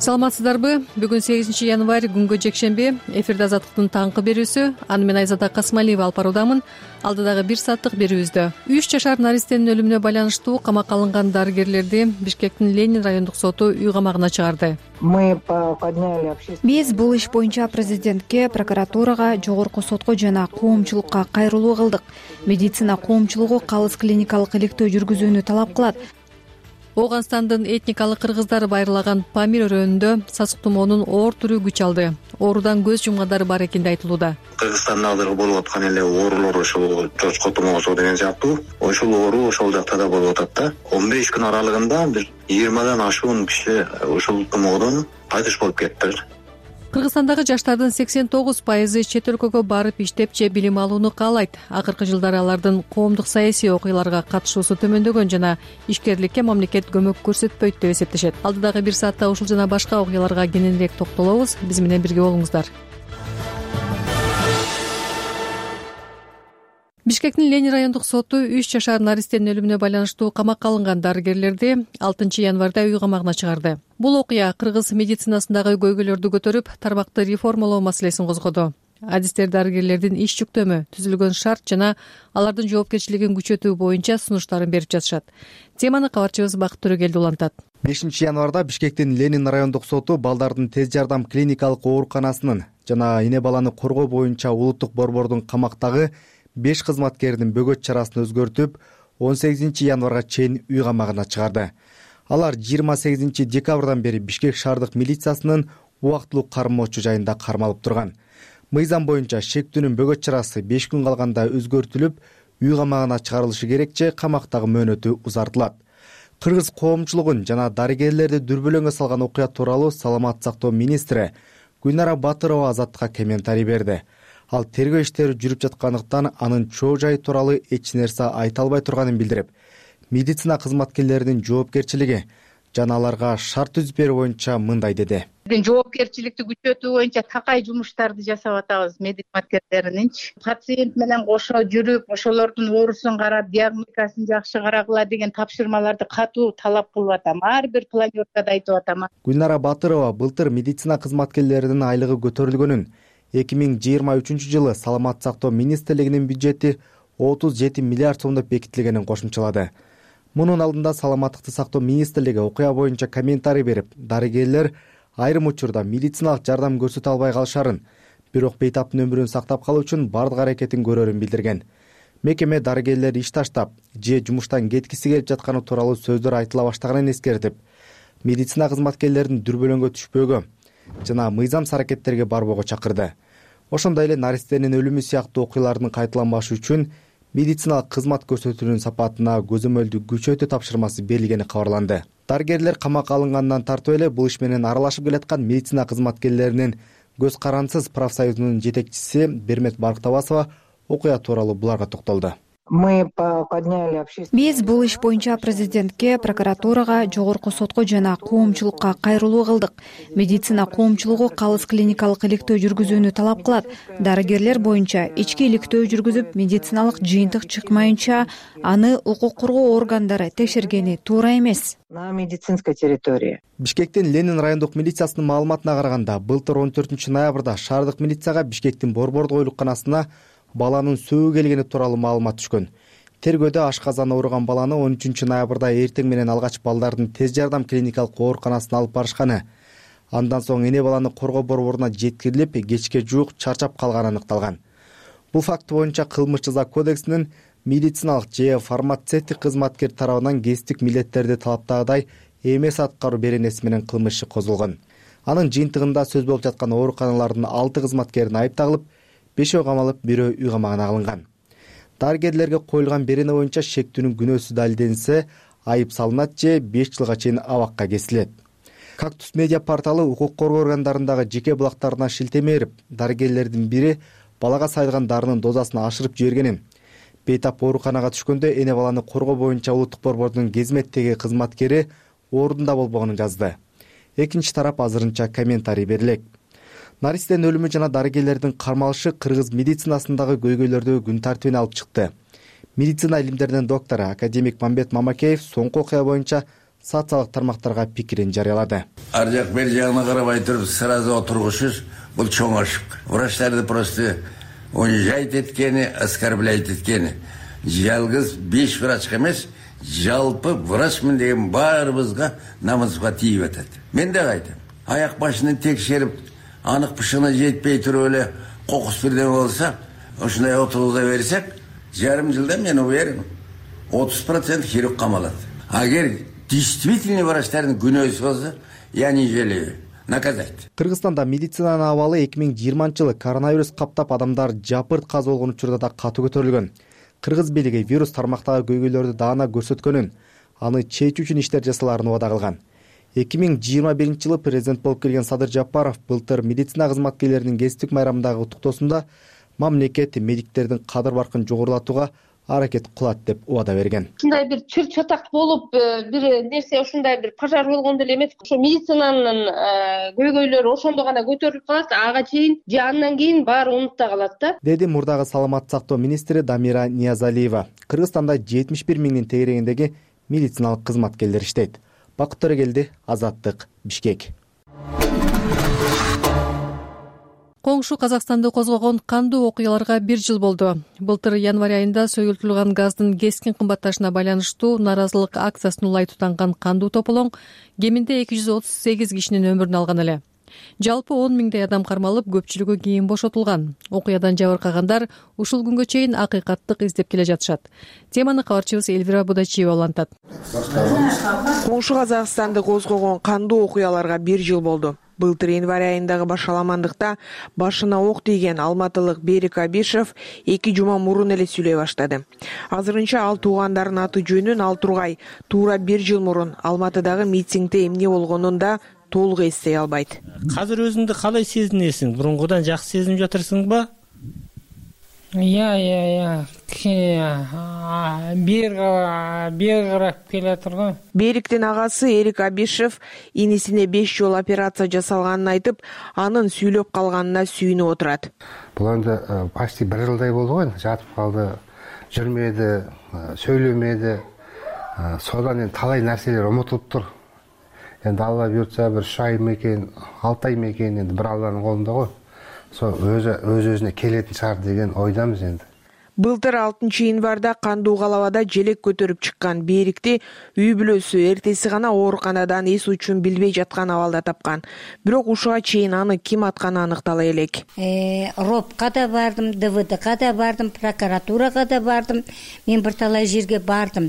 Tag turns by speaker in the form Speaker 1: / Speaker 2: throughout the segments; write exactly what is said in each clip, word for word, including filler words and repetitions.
Speaker 1: саламатсыздарбы? Бүгүн сегизинчи январь күнгө жекшемби. Эфирде Азаттыктын таңкы берүүсү. Аны мен Айзада Касмалиева алып баруудамын. Алдыдагы бир сааттык берүүбүздө үч жашар наристенин өлүмүнө байланыштуу камакка алынган дарыгерлерди Бишкектин Ленин райондук соту үй камагына чыгарды.
Speaker 2: Биз бул иш боюнча президентке, прокуратурага, жогорку сотко жана коомчулукка кайрылуу кылдык. Медицина коомчулугу калыс клиникалык иликтөө жүргүзүүнү талап кылат.
Speaker 1: Ооганстандын этникалык кыргыздары байырлаган Памир өрөөнүндө сасык тумоонун оор түрү күч алды. Оорудан көз жумгандар бар экени айтылууда.
Speaker 3: Кыргызстанда азыр болуп аткан эле оорулор ошол чочко тумоосу деген сыяктуу ошол оору ошол жакта да болуп атат да. он беш күн аралыгында бир жыйырмадан ашуун киши ошол тумоодон кайтыш болуп кетти.
Speaker 1: Кыргызстандагы жаштардын сексен тогуз пайызы чет өлкөгө барып иштеп же билим алууну каалайт. Акыркы жылдары алардын коомдук саясий окуяларга катышуусу төмөндөгөн жана ишкерликке мамлекет көмөк көрсөтпөйт деп эсептешет. Алдыдагы бир саатта ушул жана башка окуяларга кененирээк токтолобуз. Биз менен бирге болуңуздар. Бишкектин Ленин райондук соту үч жашар наристенин өлүмүнө байланыштуу камакка алынган дарыгерлерди алтынчы январда үй камагына чыгарды. Бул окуя кыргыз медицинасындагы көйгөйлөрдү көтөрүп, тармакты реформалоо маселесин козгоду. Адистер дарыгерлердин иш жүктөмү, түзүлгөн шарт жана алардын жоопкерчилигин күчөтүү боюнча сунуштарын берип жатышат. Теманы кабарчыбыз Бакыт Төрөгелди улантат.
Speaker 4: бешинчи январда Бишкектин Ленин райондук соту балдардын тез жардам клиникалык ооруканасынын жана эне баланы коргоо боюнча улуттук борбордун камактагы беш кызматкердин бөгөт чарасын өзгөртүп, он сегизинчи январга чейин үй камагына чыгарды. Алар жыйырма сегизинчи декабрдан бери Бишкек шаардык милициясынын убактылуу кармоочу жайында кармалып турган. Мыйзам боюнча шектүүнүн бөгөт чарасы беш күн калганда өзгөртүлүп, үй камагына чыгарылышы керек же камактагы мөөнөтү узартылат. Кыргыз коомчулугун жана дарыгерлерди дүрбөлөңгө салган окуя тууралуу Саламат сактоо министри Гүлнара Батырова Азаттыкка комментарий берди. Ал тергөө иштери жүрүп жаткандыктан анын чоо жайы тууралуу эч нерсе айта албай турганын билдирип, медицина кызматкерлеринин жоопкерчилиги жана аларга шарт түзүп берүү боюнча мындай деди.
Speaker 5: Жоопкерчиликти күчөтүү боюнча такай жумуштарды жасап атабыз медикматкерлерининчи. Пациент менен кошо жүрүп, ошолордун оорусун карап, диагностикасын жакшы карагыла деген тапшырмаларды катуу талап кылып атам. Ар бир планёркада айтып атам.
Speaker 4: Гүлнара Батырова былтыр медицина кызматкерлеринин айлыгы көтөрүлгөнүн, эки миң жыйырма үчүнчү жылы Саламат сактоо министрлигинин бюджети отуз жети миллиард сомдоп бекитилгенин кошумчалады. Мунун алдында Саламаттыкты сактоо министрлиги окуя боюнча комментарий берип, дарыгерлер айрым учурда медициналык жардам көрсөтө албай калышарын, бирок бейтаптын өмүрүн сактап калуу үчүн бардык аракетин көрөрүн билдирген. Мекеме дарыгерлер иш таштап, же жумуштан кеткиси келип жатканы тууралуу сөздөр айтыла баштаганын эскертип, медицина кызматкерлеринин дүрбөлөңгө түшпөөгө жана мыйзамсыз аракеттерге барбоого чакырды. Ошондой эле наристенин өлүмү сыяктуу окуялардын кайталанбашы үчүн медициналык кызмат көрсөтүүнүн сапатына көзөмөлдү күчөтүү тапшырмасы берилгени кабарланды. Дарыгерлер камакка алынгандан тартып эле бул иш менен аралашып келаткан медицина кызматкерлеринин көз карансыз профсоюзунун жетекчиси Бермет Барктабасова окуя тууралуу буларга токтолду.
Speaker 2: Биз бул иш боюнча президентке, прокуратурага, жогорку сотко жана коомчулукка кайрылуу кылдык. Медицина коомчулугу калыс клиникалык иликтөө жүргүзүүнү талап кылат. Дарыгерлер боюнча ички иликтөө жүргүзүп, медициналык жыйынтык чыкмайынча аны укук коргоо органдары текшергени туура эмес.
Speaker 6: На медицинской территории.
Speaker 4: Бишкектин Ленин райондук милициясынын маалыматына караганда, былтыр он төртүнчү ноябрда шаардык милицияга Бишкектин Борбордук ойлуканасына баланын сөөү келгени тууралуу маалымат түшкөн. Тергөөдө ашказан ооруган баланы он үчүнчү ноябрда эртең менен алгач балдардын тез жардам клиникалык ооруканасына алып барышканы. Андан соң эне баланы коргоо борборуна жеткирилип, кечке жуук чарчап калганы аныкталган. Бул факт боюнча кылмыш жаза кодексинин медициналык же фармацевтик кызматкер тарабынан кесиптик милдеттерди талаптагыдай эмес аткаруу беренеси менен кылмыш иши козголгон. Анын жыйынтыгында сөз болуп жаткан ооруканалардын алты кызматкерин айыпталып, бешөө камалып, бирөө үй камагына алынган. Дарыгерлерге коюлган берене боюнча шектүүнүн күнөөсү далилденсе, айып салынат же беш жылга чейин абакка кесилет. Кактус медиа порталы укук коргоо органдарындагы жеке булактарына шилтеме берип, дарыгерлердин бири балага сайылган дарынын дозасын ашырып жибергенин, бейтап ооруканага түшкөндө эне баланы коргоо боюнча улуттук борбордун кезметтеги кызматкери ордунда болбогонун жазды. Экинчи тарап азырынча комментарий берилет. Наристенин өлүмү жана дарыгерлердин кармалышы кыргыз медицинасындагы көйгөйлөрдү күн тартибине алып чыкты. Медицина илимдеринин доктору академик Мамбет Мамакеев соңку окуя боюнча социалдык тармактарга пикирин жарыялады.
Speaker 7: Ар жак бер жагына карабай туруп сразу отургушуз бул чоң ошибка. Врачтарды просто унижать эткени, оскорблять эткени. Жалгыз беш врачка эмес, жалпы врачмын деген баарыбызга намысга тийип атат. Мен да айтам, аяк башын текшерип, анык пышыгына жетпей туруп эле кокус бирдеме болсо, ушундай отургуза берсек, жарым жылда мен уверен, отуз процент хирург камалат. Агер действительно врачтардын күнөөсү болсо, я не жалею. Наказать.
Speaker 4: Кыргызстанда медицинанын абалы эки миң жыйырманчы жылы коронавирус каптап адамдар жапырт каза болгон учурда да катуу көтөрүлгөн. Кыргыз бийлиги вирус тармактагы көйгөйлөрдү даана көрсөткөнүн, аны чечүү үчүн иштер жасаларын убада кылган. эки миң жыйырма биринчи жылы президент болуп келген Садыр Жапаров былтыр медицина кызматкерлеринин кесиптик майрамындагы куттуктоосунда мамлекет медиктердин кадыр баркын жогорулатууга аракет кылат деп убада берген.
Speaker 8: Ушундай бир чыр чатак болуп, бир нерсе ушундай бир пожар болгондо эле эмес. Ошо медицинанын көйгөйлөрү ошондо гана көтөрүлүп калат, ага чейин же андан кийин баары унутта калат да.
Speaker 4: Деди мурдагы саламаттык сактоо министри Дамира Ниязалиева. Кыргызстанда жетимиш бир миңдин тегерегиндеги медициналык кызматкерлер иштейт. Бакыт Төрөгелди, Азаттык, Бишкек.
Speaker 1: Коңшу Казакстанды козгогон кандуу окуяларга бир жыл болду. Былтыр январь айында сөйүлтүлгөн газдын кескин кымбатташына байланыштуу нааразылык акциясын улай тутанган кандуу тополоң кеминде эки жүз отуз сегиз кишинин өмүрүн алган эле. Жалпы он миңдей адам кармалып, көпчүлүгү кийин бошотулган. Окуядан жабыркагандар ушул күнгө чейин акыйкаттык издеп келе жатышат. Теманы кабарчыбыз Эльвира Будачиева улантат.
Speaker 9: Коңшу Казакстанды козгогон кандуу окуяларга бир жыл болду. Былтыр январь айындагы башаламандыкта башына ок тийген алматылык Берик Абишев эки жума мурун эле сүйлөй баштады. Азырынча ал туугандарынын аты жөнүн ал тургай туура бир жыл мурун Алматыдагы митингде эмне болгонун да толук эстей албайт.
Speaker 10: Азыр өзүңдү калай сезинесиң? Бурунгудан жакшы сезинип жатырсыңбы? Я, я, я. Бир бир карап келатыр го.
Speaker 9: Бериктин агасы Эрик Абишев инисине беш жолу операция жасалганын айтып, анын сүйлөп калганына сүйүнүп отурат.
Speaker 11: Бул энди почти бир жылдай болду го, жатып калды, жүрмөдү, сөйлөмөдү. Содан эми талай нерселер унутулуптур. Енді Алла бұйыртса бір үш ай ма екен, алты ай ма екен, енді бір Алланың қолында ғой. Сол өз-өзіне келетін шығар деген ойдамыз енді.
Speaker 9: Былтыр алтынчы январда кандуу калабада желек көтөрүп чыккан Берикти үй бүлөсү эртеси гана ооруканадан эс учун билбей жаткан абалда тапкан. Бирок ушуга чейин аны ким атканы аныктала элек.
Speaker 12: Э, ропка да бардым, дэ вэ дэга да бардым, прокуратурага да бардым. Мен бир талай жерге бардым.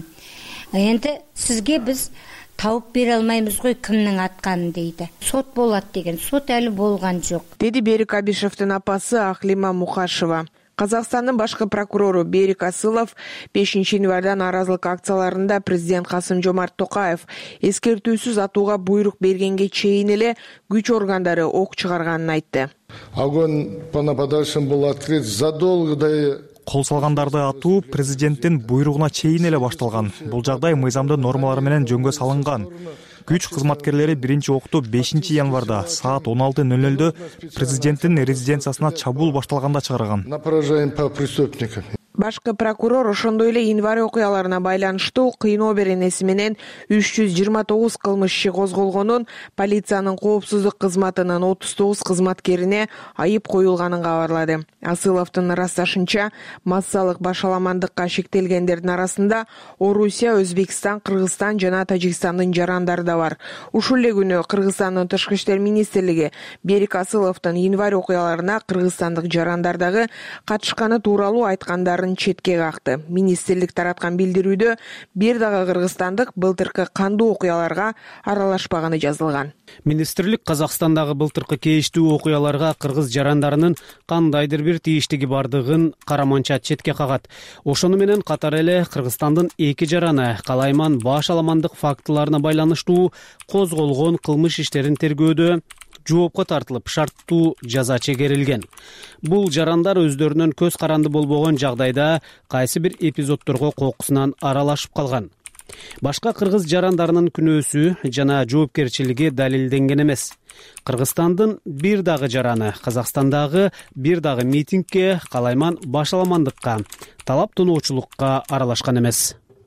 Speaker 12: Энди сизге биз тауып бере алмаймыз ғой кімнің атканын дейді. Сот болот деген, сот әлі болган жок.
Speaker 9: Деди Берик Абишевдин апасы Ахлима Мухашева. Казакстандын башкы прокурору Берик Асылов бешинчи январдан нааразылык акцияларында президент Касым-Жомарт Токаев эскертүүсүз атууга буйрук бергенге чейин эле күч органдары ок чыгарганын айтты.
Speaker 13: Огонь по нападавшим был открыт задолго до
Speaker 14: Кол салгандарды атуу президенттин буйругуна чейин эле башталган. Бул жагдай мыйзамдын нормалары менен жөнгө салынган. Күч кызматкерлери биринчи окту бешинчи январда саат он алты ноль нольдө президенттин резиденциясына чабуул башталганда чыгарган.
Speaker 13: На поражение по преступникам.
Speaker 9: Башкы прокурор ошондой эле январь окуяларына байланыштуу кыйноо беренеси менен үч жүз жыйырма тогуз кылмыш иши козголгонун, полициянын коопсуздук кызматынын отуз тогуз кызматкерине айып коюлганын кабарлады. Асыловдун ырасташынча, массалык башаламандыкка шектелгендердин арасында Орусия, Өзбекстан, Кыргызстан жана Тажикстандын жарандары да бар. Ушул эле күнү Кыргызстандын тышкы иштер министрлиги Берик Асыловдун январь окуяларына кыргызстандык жарандардагы катышканы тууралуу айткандарын четке какты. Министрлик тараткан билдирүүдө бир дагы кыргызстандык былтыркы кандуу окуяларга аралашпаганы жазылган.
Speaker 15: Министрлик Казакстандагы былтыркы кейиштүү окуяларга кыргыз жарандарынын кандайдыр бир тийиштиги бардыгын караманча четке кагат. Ошону менен катар эле Кыргызстандын эки жараны калайман башаламандык фактыларына байланыштуу козголгон кылмыш иштерин тергөөдө жоопко тартылып, шарттуу жаза чегерилген. Бул жарандар өздөрүнүн көз каранды болбогон жагдайда кайсы бир эпизоддорго кокусунан аралашып калган. Башка кыргыз жарандарынын күнөөсү жана жоопкерчилиги далилденген эмес. Кыргызстандын бир дагы жараны Казакстандагы бир дагы митингге, калайман башаламандыкка, талап тоноочулукка аралашкан эмес.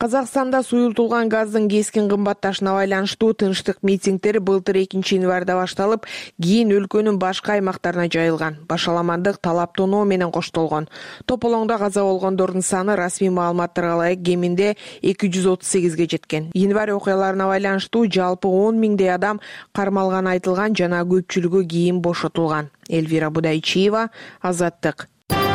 Speaker 9: Казакстанда суюлтулган газдын кескин кымбатташына байланыштуу тынчтык митингдер былтыр экинчи январда башталып, кийин өлкөнүн башка аймактарына жайылган. Башаламандык талаптонуу менен коштолгон. Тополоңдо каза болгондордун саны расмий маалыматтарга ылайык кеминде эки жүз отуз сегизге жеткен. Январь окуяларына байланыштуу жалпы он миңдей адам кармалганы айтылган жана көпчүлүгү кийин бошотулган. Эльвира Будайчиева, Азаттык.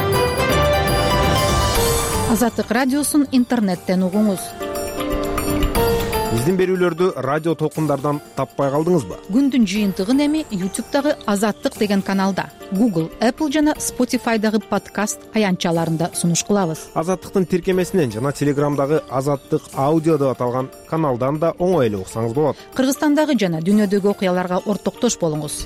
Speaker 16: Азаттык радиосун интернеттен угуңуз.
Speaker 17: Биздин берүүлөрдү радио толкундардан таппай калдыңызбы?
Speaker 16: Күндүн жыйынтыгын эми YouTube'дагы Азаттык деген каналда, Google, Apple жана Spotify'дагы подкаст аянтчаларында сунуш кылабыз.
Speaker 17: Азаттыктын тиркемесинен жана Телеграмдагы Азаттык аудио деп аталган каналдан да оңой эле уксаңыз болот.
Speaker 16: Кыргызстандагы жана дүйнөдөгү окуяларга ортоктош болуңуз.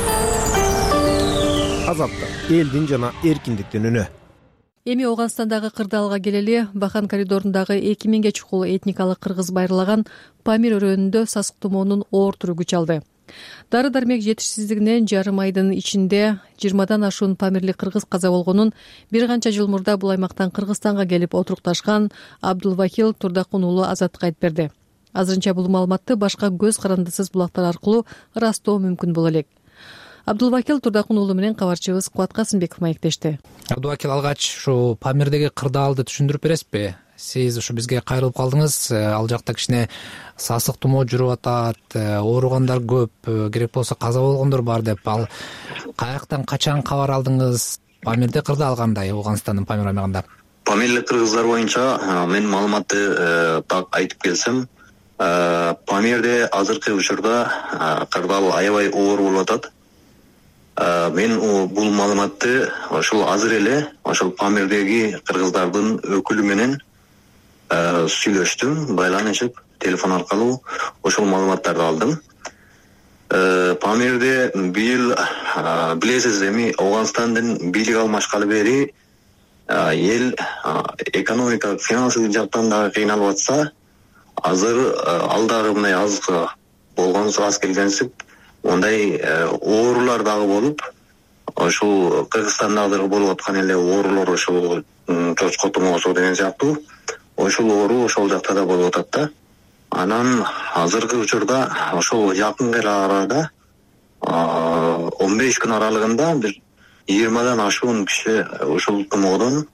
Speaker 17: Азаттык элдин жана эркиндиктин үнү.
Speaker 1: Эми Ооганстандагы кырдаалга келели. Бахан коридорундагы эки миңге чукул этникалык кыргыз байырлаган Памир өрөөнүндө сасык тумоонун оор түрү күч алды. Дары дармек жетишсиздигинен жарым айдын ичинде жыйырмадан ашуун памирлик кыргыз каза болгонун бир канча жыл мурда бул аймактан Кыргызстанга келип отурукташкан Абдулвакил Турдакун уулу Азаттыкка айтып берди. Азырынча бул маалыматты башка көз карандысыз булактар аркылуу ырастоо мүмкүн боло элек. Абдулвакил Турдакун уулу менен кабарчыбыз Кубат Касымбеков маектешти.
Speaker 18: Абдулвакил, алгач ушу Памирдеги кырдаалды түшүндүрүп бересизби? Сиз ушу бизге кайрылып калдыңыз. Ал жакта кичине сасык тумоо жүрүп атат, ооругандар көп, керек болсо каза болгондор бар деп. Ал каяктан качан кабар алдыңыз? Памирде кырдаал кандай, Ооганстандын Памир аймагында?
Speaker 3: Памирлик кыргыздар боюнча мен маалыматты так айтып келсем, Памирде азыркы учурда кырдаал аябай оор болуп атат. Мен бул маалыматты ошол азыр эле ошол Памирдеги кыргыздардын өкүлү менен сүйлөштүм, байланышып, телефон аркылуу ошол маалыматтарды алдым. Памирде быйыл билесиз, эми Ооганстандын бийлик алмашкалы бери эл экономика, финансылык жактан дагы кыйналып атса, азыр алдагы мындай аз болгон аз келгенсип ондай оорулар дагы болуп, ошол Кыргызстандагы болуп аткан эле оорулар, ошол чочко тумоосу деген сыяктуу, ошол оору ошол жакта да болуп атат да. Анан азыркы учурда ошол жакынкы арада он беш күн аралыгында бир жыйырмадан ашуун киши ошол тумоодон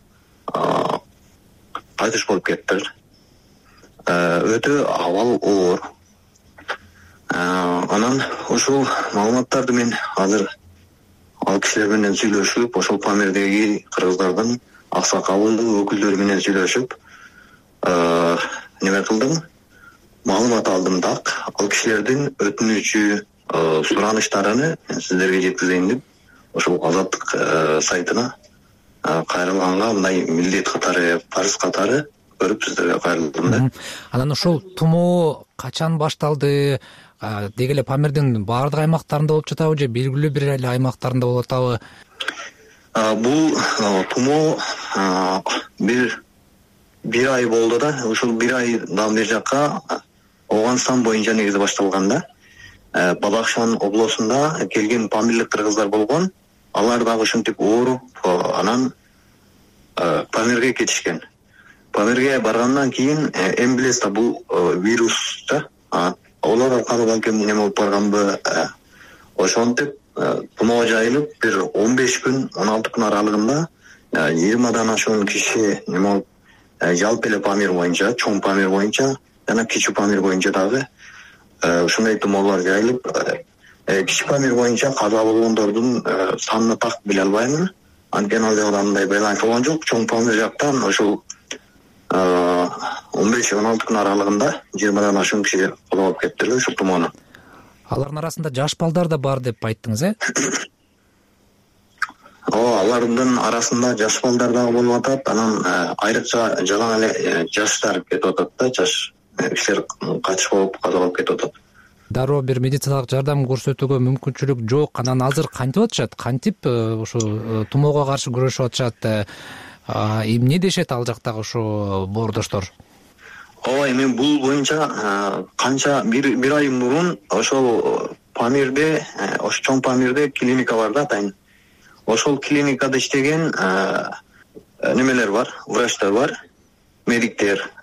Speaker 3: кайтыш болуп кетти. Өтө абал оор. Анан ошол маалыматтарды мен азыр ал кишилер менен сүйлөшүп, ошол Памирдеги кыргыздардын аксакалы өкүлдөрү менен сүйлөшүп, неме кылдым, маалымат алдым так. Ал кишилердин өтүнүчү, сураныштарын сиздерге жеткизейин деп, ошол Азаттык сайтына кайрылганга мындай милдет катары, парыз катары көрүп сиздерге кайрылдым да.
Speaker 18: Анан ошол тумоо качан башталды? Деги эле Памирдин баардык аймактарында болуп жатабы же белгилүү бир эле аймактарында болуп атабы?
Speaker 3: Бул тумоо бир бир ай болду да. Ушул бир айдан бери жакка Ооганстан боюнча негизи башталган да. Бадахшан областында келген памирлик кыргыздар болгон. Алар дагы ушинтип ооруп, анан Памирге кетишкен. Памирге баргандан кийин эми билесиз да, бул вирус да. Олар аркылуу балким неме болуп барганбы, ошентип тумоо жайылып бир он беш күн, он алты күн аралыгында жыйырмадан ашуун киши неме болуп, жалпы эле Памир боюнча, чоң Памир боюнча жана кичи Памир боюнча дагы ушундай тумоолор жайылып, кичи Памир боюнча каза болгондордун санын так биле албаймын. Анткени ал жагда мындай байланыш болгон жок. Чоң Памир жактан ошол он беш он алты күн аралыгында жыйырмадан ашуун киши колоп кетти ушул тумоону.
Speaker 18: Алардын арасында жаш балдар да бар деп айттыңыз, э?
Speaker 3: Ооба, алардын арасында жаш балдар дагы болуп атат. Анан айрыкча жалаң эле жаштар кетип атат да, жаш кишилер катыш болуп каза болуп кетип атат.
Speaker 18: Дароо бир медициналык жардам көрсөтүүгө мүмкүнчүлүк жок. Анан азыр кантип атышат? Кантип ушу тумоого каршы күрөшүп атышат? Эмне дешет ал жактагы ушу боордоштор?
Speaker 3: Ооба, эми бул боюнча канча бир бир ай мурун ошол Памирде, ошо чоң Памирде клиника бар да, атайын. Ошол клиникада иштеген немелер бар, врачтар бар, медиктер.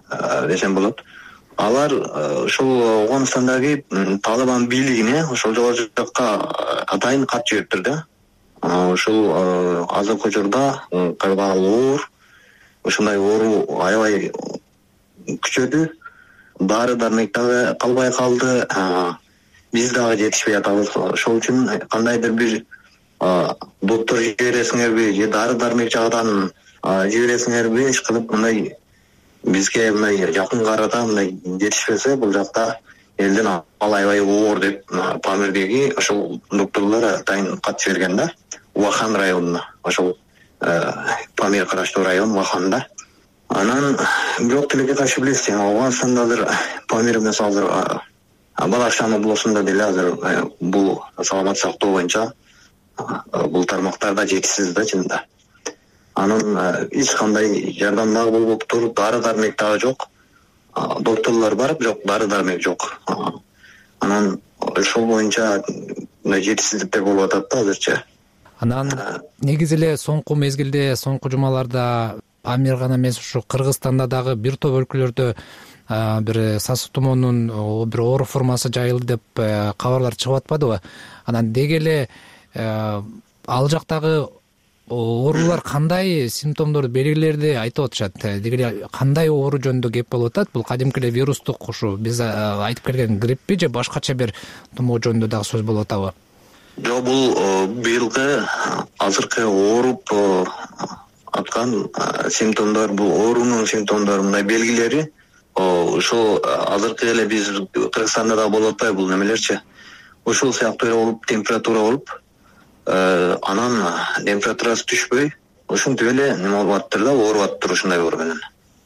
Speaker 3: десем болот. Алар ушул Афганистандагы Талибан бийлигине ошол жакка атайын кат жибериптир да. Ушул азыркы учурда кырдаал оор, ушундай оору аябай күчөдү. Дары дармек дагы калбай калды. Биз дагы жетишпей атабыз. Ошол үчүн кандайдыр бир доктор жибересиңерби же дары дармек жагынан жибересиңерби, иш кылып мындай бизге мындай жакын арада мындай жетишпесе, бул жакта элдин ал аябай оор деп Памирдеги ошол докторлор атайын кат жиберген да. Вахан районуна, ошол Памир караштуу район Ваханда. Анан бирок тилекке каршы билесиз, Афганистанда азыр Памир эмес азыр Балашан облусунда деле азыр бул саламат сактоо боюнча бул тармактарда жетишсиз да чынында. Анын эч кандай жардам дагы болбоптур, дары дармек дагы жок. Докторлор бар, бирок дары дармек жок. Анан ошол боюнча жетишсиздиктер болуп атат да азырча.
Speaker 18: Анан негизи эле соңку мезгилде, соңку жумаларда Памир гана эмес, ушу Кыргызстанда дагы бир топ өлкөлөрдө бир сасык тумоонун бир оору формасы жайылды деп кабарлар чыгып атпадыбы? Анан деги эле ал жактагы оорулар кандай симптомдорду, белгилерди айтып атышат? Деги эле кандай оору жөнүндө кеп болуп атат? Бул кадимки эле вирустук, ушу биз айтып келген гриппи же башкача бир тумоо жөнүндө дагы сөз болуп атабы?
Speaker 3: Жок, бул быйылкы азыркы ооруп аткан симптомдор, бул оорунун симптомдору, мындай белгилери ошол азыркы эле биз Кыргызстанда да болуп атпайбы бул немелерчи? Ошол сыяктуу эле болуп, температура болуп, анан температурасы түшпөй, ушинтип эле неме болуп аттыр да, ооруп аттыр ушундай оор менен.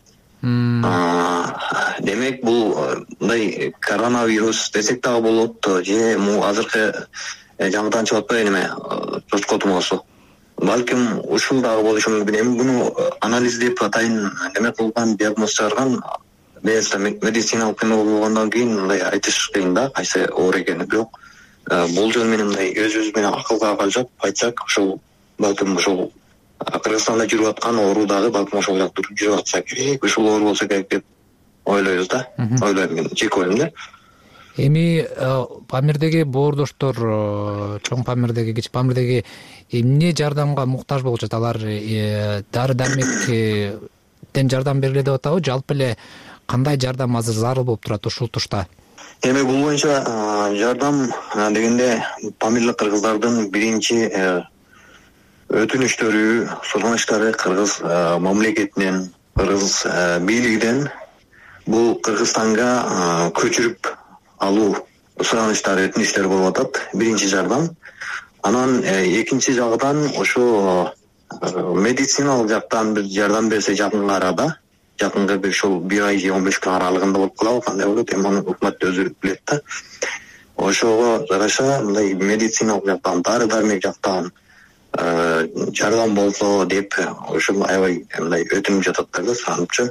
Speaker 3: Демек бул мындай коронавирус десек дагы болот, же му азыркы жаңыдан чыгып атпайбы неме чочко тумоосу. Балким ушул дагы болушу мүмкүн. Эми буну анализдеп атайын неме кылган, диагноз чыгарган медициналык көмөк болгондон кийин мындай айтыш кыйын да, кайсы оор экени. Бирок болжол менен мындай өзүбүз менен акылга калжап айтсак, ошол балким ошол Кыргызстанда жүрүп аткан оору дагы балким ошол жакта жүрүп атса керек, ушул оору болсо керек деп ойлойбуз да. Ойлойм мен, жеке оюм да.
Speaker 18: Эми Памирдеги боордоштор, чоң Памирдеги, кичи Памирдеги эмне жардамга муктаж болушат? Алар дары дармектен жардам бергиле деп атабы? Жалпы эле кандай жардам азыр зарыл болуп турат ушул тушта?
Speaker 3: Эми бул боюнча жардам дегенде Памирлик кыргыздардын биринчи өтүнүштөрү, суранычтары Кыргыз мамлекетинен, Кыргыз бийлигинен бул Кыргызстанга көчүрүп алуу суранычтары, өтүнүчтөр болуп атат. Биринчи жардам. Анан экинчи жагдан ошо медициналык жактан бир жардам берсе жакынкы арада, жакынкы бир ушул бир ай же он беш күн аралыгында болуп калабы, кандай болот, эми аны өкмөт өзү билет да. Ошого жараша мындай медициналык жактан, дары дармек жактан жардам болсо деп ушул аябай мындай өтүнүп жататтар да, суранычы.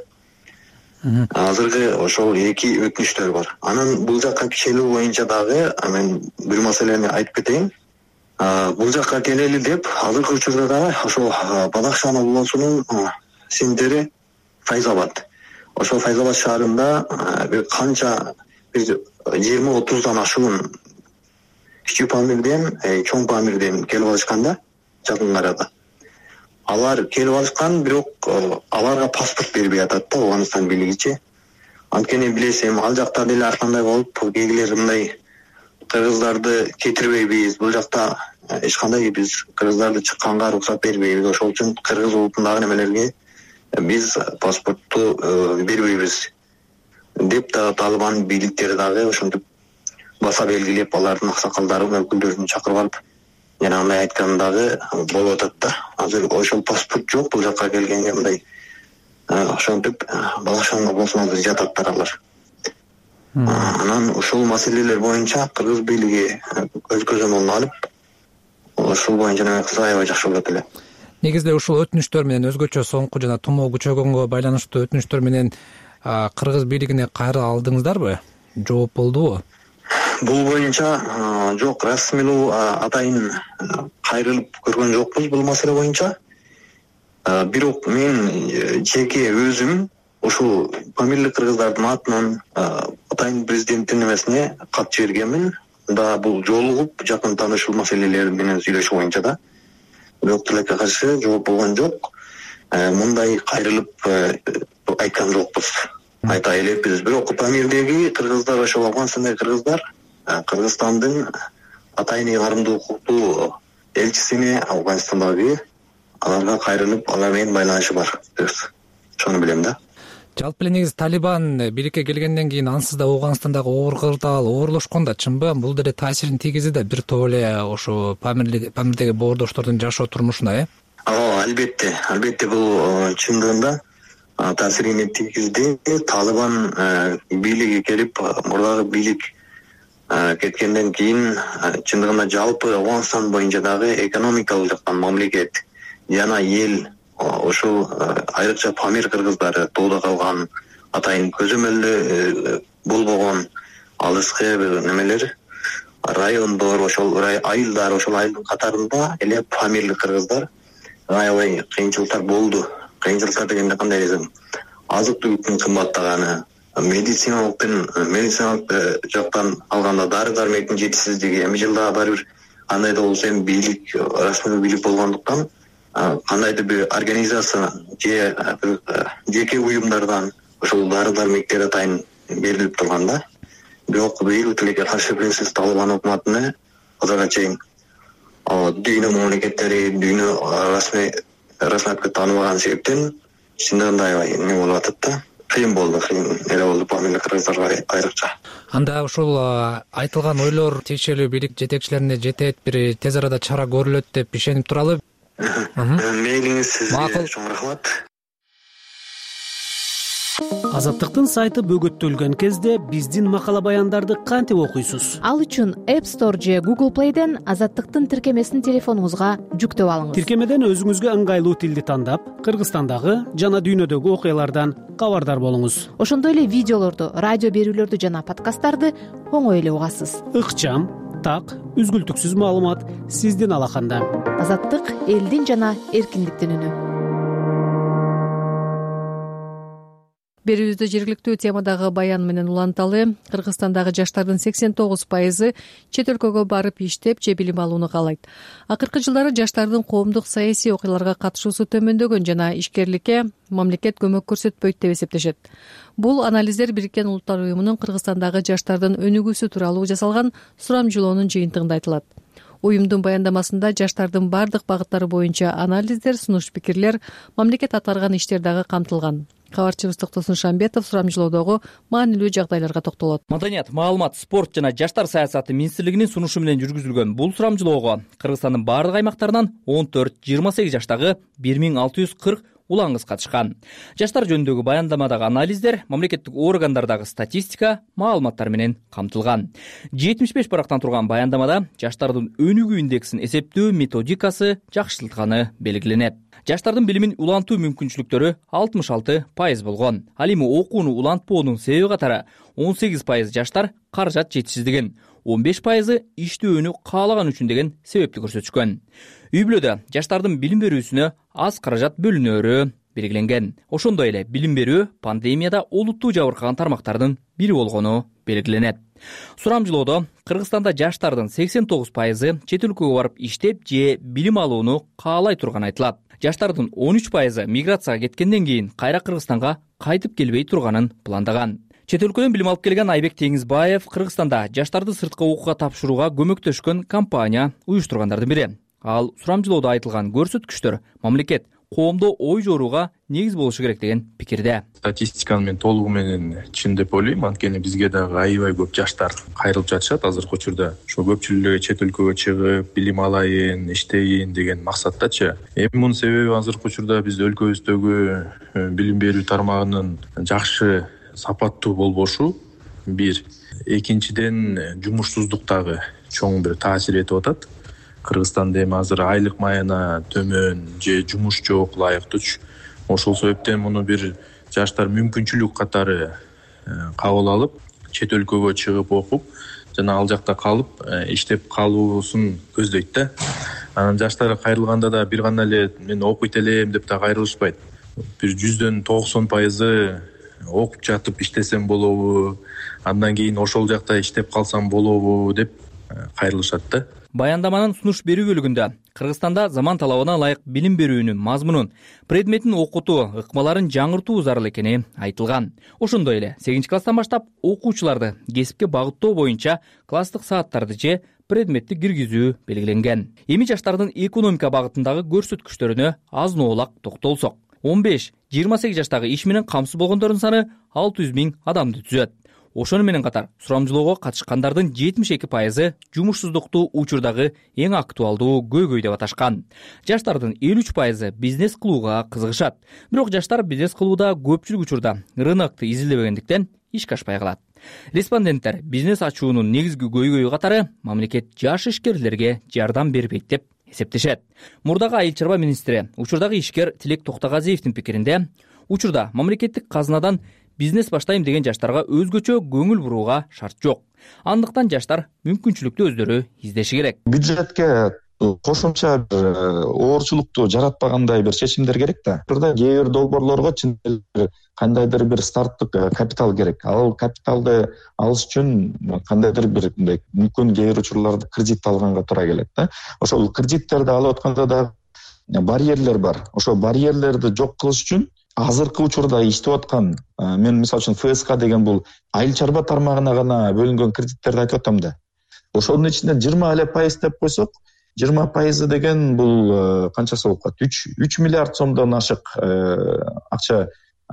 Speaker 3: Азыркы ошол эки өтүнүчтөр бар. Анан бул жакка келүү боюнча дагы мен бир маселени айтып кетейин. Бул жакка келели деп азыркы учурда дагы ошол Бадахшан облусунун синтери Файзабад. Ошол Файзабад шаарында бир канча бир жыйырма отуздан ашуун кичи Памирден, чоң Памирден келип алышкан да, жакын арада. Алар келип алышкан, бирок аларга паспорт бербей атат да Афганистан бийлигичи. Анткени билесиң, ал жакта деле ар кандай болуп, кегилер мындай кыргыздарды кетирбейбиз, бул жакта эч кандай биз кыргыздарды чыкканга уруксат бербейбиз. Ошол үчүн кыргыз улутундагы немелерге биз паспортту бербейбиз деп да Талибан бийликтери дагы ошентип баса белгилеп, алардын аксакалдарын, өкүлдөрүн чакырып алып жанагындай айткан дагы болуп атат да. Азыр ошол паспорт жок, бул жакка келгенге мындай ошентип Балашан облусунда жататтар алар. Анан ушул маселелер боюнча кыргыз бийлиги өз көзөмөлүнө алып, ушул боюнча неме кылса аябай жакшы болот эле.
Speaker 18: Негизде ушул өтүнүчтөр менен өзгөчө соңку жана тумоо күчөгөнгө байланыштуу өтүнүчтөр менен кыргыз бийлигине кайра алдыңыздарбы? Жооп болдубу?
Speaker 3: Бул боюнча жок, расмилүү атайын кайрылып көргөн жокпуз бул маселе боюнча. Бирок мен жеке өзүм ушул памирлик кыргыздардын атынан Атайын президенттин немесине кат жибергенмин. Да бул жолугуп жакын таанышуу маселелери менен сүйлөшүү боюнча да. Бирок тилекке каршы жооп болгон жок. Мындай кайрылып айткан жокпуз. Айта элекпиз. Бирок Памирдеги кыргыздар ошол Афганстандагы кыргыздар Кыргызстандын атайын карымдуу укуктуу элчисине Афганстандагы аларга кайрылып, алар менен байланышы бар. Ошону билем да.
Speaker 18: Жалпы эле негизи Талибан бийликке келгенден кийин ансыз да Афганстандагы оор кырдаал оорлошкон да, чынбы? Бул деле таасирин тийгизди да бир топ эле ошо Памирдеги боордоштордун жашоо турмушуна, э?
Speaker 3: Ооба, албетте, албетте бул чындыгында таасирин тийгизди. Талибан бийлиги келип, мурдагы бийлик кеткенден кийин чындыгында жалпы Афганстан боюнча дагы экономикалык жактан мамлекет жана эл ошол айрыкча Памир кыргыздары тоодо калган атайын көзөмөлдө болбогон алыскы немелер райондор, ошол айылдар, ошол айылдын катарында эле Памирлик кыргыздар аябай кыйынчылыктар болду. Кыйынчылыктар дегенде кандай десем, азык-түлүктүн кымбаттаганы, медициналыктын медициналык жактан алганда дары-дармектин жетишсиздиги, эми жылда баары бир кандай да болсо эми бийлик, расмий бийлик болгондуктан кандайдыр бир организация же жеке уюмдардан ошол дары-дармектер атайын берилип турган да. Бирок быйыл тилекке каршы принцип Талибан өкмөтүнө азыркыга чейин дүйнө мамлекеттери, дүйнө расмий расмиятка тааныбаган себептен чындыгында аябай эмне болуп атат да. Кыйын болду, кыйын эле болду Памирлик кыргыздарга айрыкча.
Speaker 18: Анда ушул айтылган ойлор тиешелүү бийлик жетекчилерине жетет, бир тез арада чара көрүлөт деп ишенип туралы.
Speaker 3: Мейлиңиз сизге чоң рахмат.
Speaker 15: Азаттыктын сайты бөгөттөлгөн кезде биздин макала баяндарды кантип окуйсуз?
Speaker 19: Ал үчүн App Store же Google Play'ден Азаттыктын тиркемесин телефонуңузга жүктөп алыңыз.
Speaker 15: Тиркемеден өзүңүзгө ыңгайлуу тилди тандап, Кыргызстандагы жана дүйнөдөгү окуялардан кабардар болуңуз.
Speaker 19: Ошондой эле видеолорду, радио берүүлөрдү жана подкасттарды оңой эле угасыз.
Speaker 15: Ыкчам, так, үзгүлтүксүз маалымат сиздин алаканда.
Speaker 19: Азаттык элдин жана эркиндиктин үнү.
Speaker 1: Берүүбүздө жергиликтүү темадагы баян менен уланталы. Кыргызстандагы жаштардын сексен тогуз пайызы чет өлкөгө барып иштеп же билим алууну каалайт. Акыркы жылдары жаштардын коомдук саясий окуяларга катышуусу төмөндөгөн жана ишкерликке мамлекет көмөк көрсөтпөйт деп эсептешет. Бул анализдер Бириккен Улуттар уюмунун Кыргызстандагы жаштардын өнүгүүсү тууралуу жасалган сурамжылоонун жыйынтыгында айтылат. Уюмдун баяндамасында жаштардын бардык багыттары боюнча анализдер, сунуш пикирлер, мамлекет аткарган иштер дагы камтылган. Кабарчыбыз Токтосун Шамбетов сурамжылоодогу маанилүү жагдайларга токтолот.
Speaker 20: Маданият, маалымат, спорт жана жаштар саясаты министрлигинин сунушу менен жүргүзүлгөн бул сурамжылоого Кыргызстандын бардык аймактарынан он төрт жыйырма сегиз жаштагы бир миң алты жүз кырк улан кыз катышкан. Жаштар жөнүндөгү баяндамадагы анализдер, мамлекеттик органдардагы статистика, маалыматтар менен камтылган. жетимиш беш барактан турган баяндамада жаштардын өнүгүү индексин эсептөө методикасы жакшыртылганы белгиленет. Жаштардын билимин улантуу мүмкүнчүлүктөрү алтымыш алты пайыз болгон. Ал эми окууну улантпоонун себеби катары он сегиз пайыз жаштар каражат жетишсиздигин, он беш пайызы иштөөнү каалаган үчүн деген себепти көрсөтүшкөн. Үй бүлөдө жаштардын билим берүүсүнө аз каражат бөлүнөөрү белгиленген. Ошондой эле билим берүү пандемияда олуттуу жабыркаган тармактардын бири болгону белгиленет. Сурамжылоодо Кыргызстанда жаштардын сексен тогуз пайызы чет өлкөгө барып иштеп же билим алууну каалай турганы айтылат. Жаштардын он үч пайызы миграцияга кеткенден кийин кайра Кыргызстанга кайтып келбей турганын пландаган. Чет өлкөдөн билим алып келген Айбек Теңизбаев Кыргызстанда жаштарды сырткы окууга тапшырууга көмөктөшкөн компания уюштургандардын бири. Ал сурамжылоодо айтылган көрсөткүчтөр мамлекет коомдо ой жорууга негиз болушу керек деген пикирде.
Speaker 21: Статистиканы мен толугу менен чын деп ойлойм, анткени бизге дагы аябай көп жаштар кайрылып жатышат азыркы учурда. Ошо көпчүлүгү чет өлкөгө чыгып, билим алайын, иштейин деген максаттачы. Эми мунун себеби азыркы учурда биз өлкөбүздөгү билим берүү тармагынын жакшы, сапаттуу болбошу бир. Экинчиден жумушсуздук дагы чоң бир таасир этип атат. Кыргызстанда эми азыр айлык майына төмөн же жумуш жок, ылайыктуу. Ошол себептен муну бир жаштар мүмкүнчүлүк катары кабыл алып, чет өлкөгө чыгып окуп, жана ал жакта калып, иштеп калуусун көздөйт да. Анан жаштар кайрылганда да бир гана эле мен окуйт элем деп да кайрылышпайт. Бир жүздөн токсон пайызы окуп жатып иштесем болобу, андан кийин ошол жакта иштеп калсам болобу деп кайрылышат да.
Speaker 20: Баяндаманын сунуш берүү бөлүгүндө Кыргызстанда заман талабына ылайык билим берүүнүн мазмунун, предметин окутуу, ыкмаларын жаңыртуу зарыл экени айтылган. Ошондой эле сегизинчи класстан баштап окуучуларды кесипке багыттоо боюнча класстык сааттарды же предметти киргизүү белгиленген. Эми жаштардын экономика багытындагы көрсөткүчтөрүнө азын-оолак токтолсок, он беш жыйырма сегиз жаштагы иш менен камсыз болгондордун саны алты жүз миң адамды түзөт. Ошону менен катар сурамжылоого катышкандардын жетимиш эки пайызы жумушсуздукту учурдагы эң актуалдуу көйгөй деп аташкан. Жаштардын элүү үч пайызы бизнес кылууга кызыгышат. Бирок жаштар бизнес кылууда көпчүлүк учурда рынокты изилдебегендиктен ишке ашпай калат. Респонденттер бизнес ачуунун негизги көйгөйү катары мамлекет жаш ишкерлерге жардам бербейт деп эсептешет. Мурдагы айыл чарба министри, учурдагы ишкер Тилек Токтогазиевдин пикиринде, учурда мамлекеттик казынадан бизнес баштайм деген жаштарга өзгөчө көңүл бурууга шарт жок. Андыктан жаштар мүмкүнчүлүктү өздөрү издеши керек.
Speaker 5: Бюджетке кошумча бир оорчулукту жаратпагандай бир чечимдер керек да. Турда кээ бир долбоорлорго чын эле кандайдыр бир старттык капитал керек. Ал капиталды алыш үчүн кандайдыр бир мындай мүмкүн кээ бир учурларда кредит алганга туура келет да. Ошол кредиттерди алып атканда да барьерлер бар. Ошол барьерлерди жок кылыш үчүн азыркы учурда иштеп аткан, мен мисалы үчүн эф эс ка деген бул айыл чарба тармагына гана бөлүнгөн кредиттерди айтып атам да. Ошонун ичинде жыйырма эле пайыз деп койсок, жыйырма пайызы деген бул канчасы болуп калат? үч миллиард сомдон ашык акча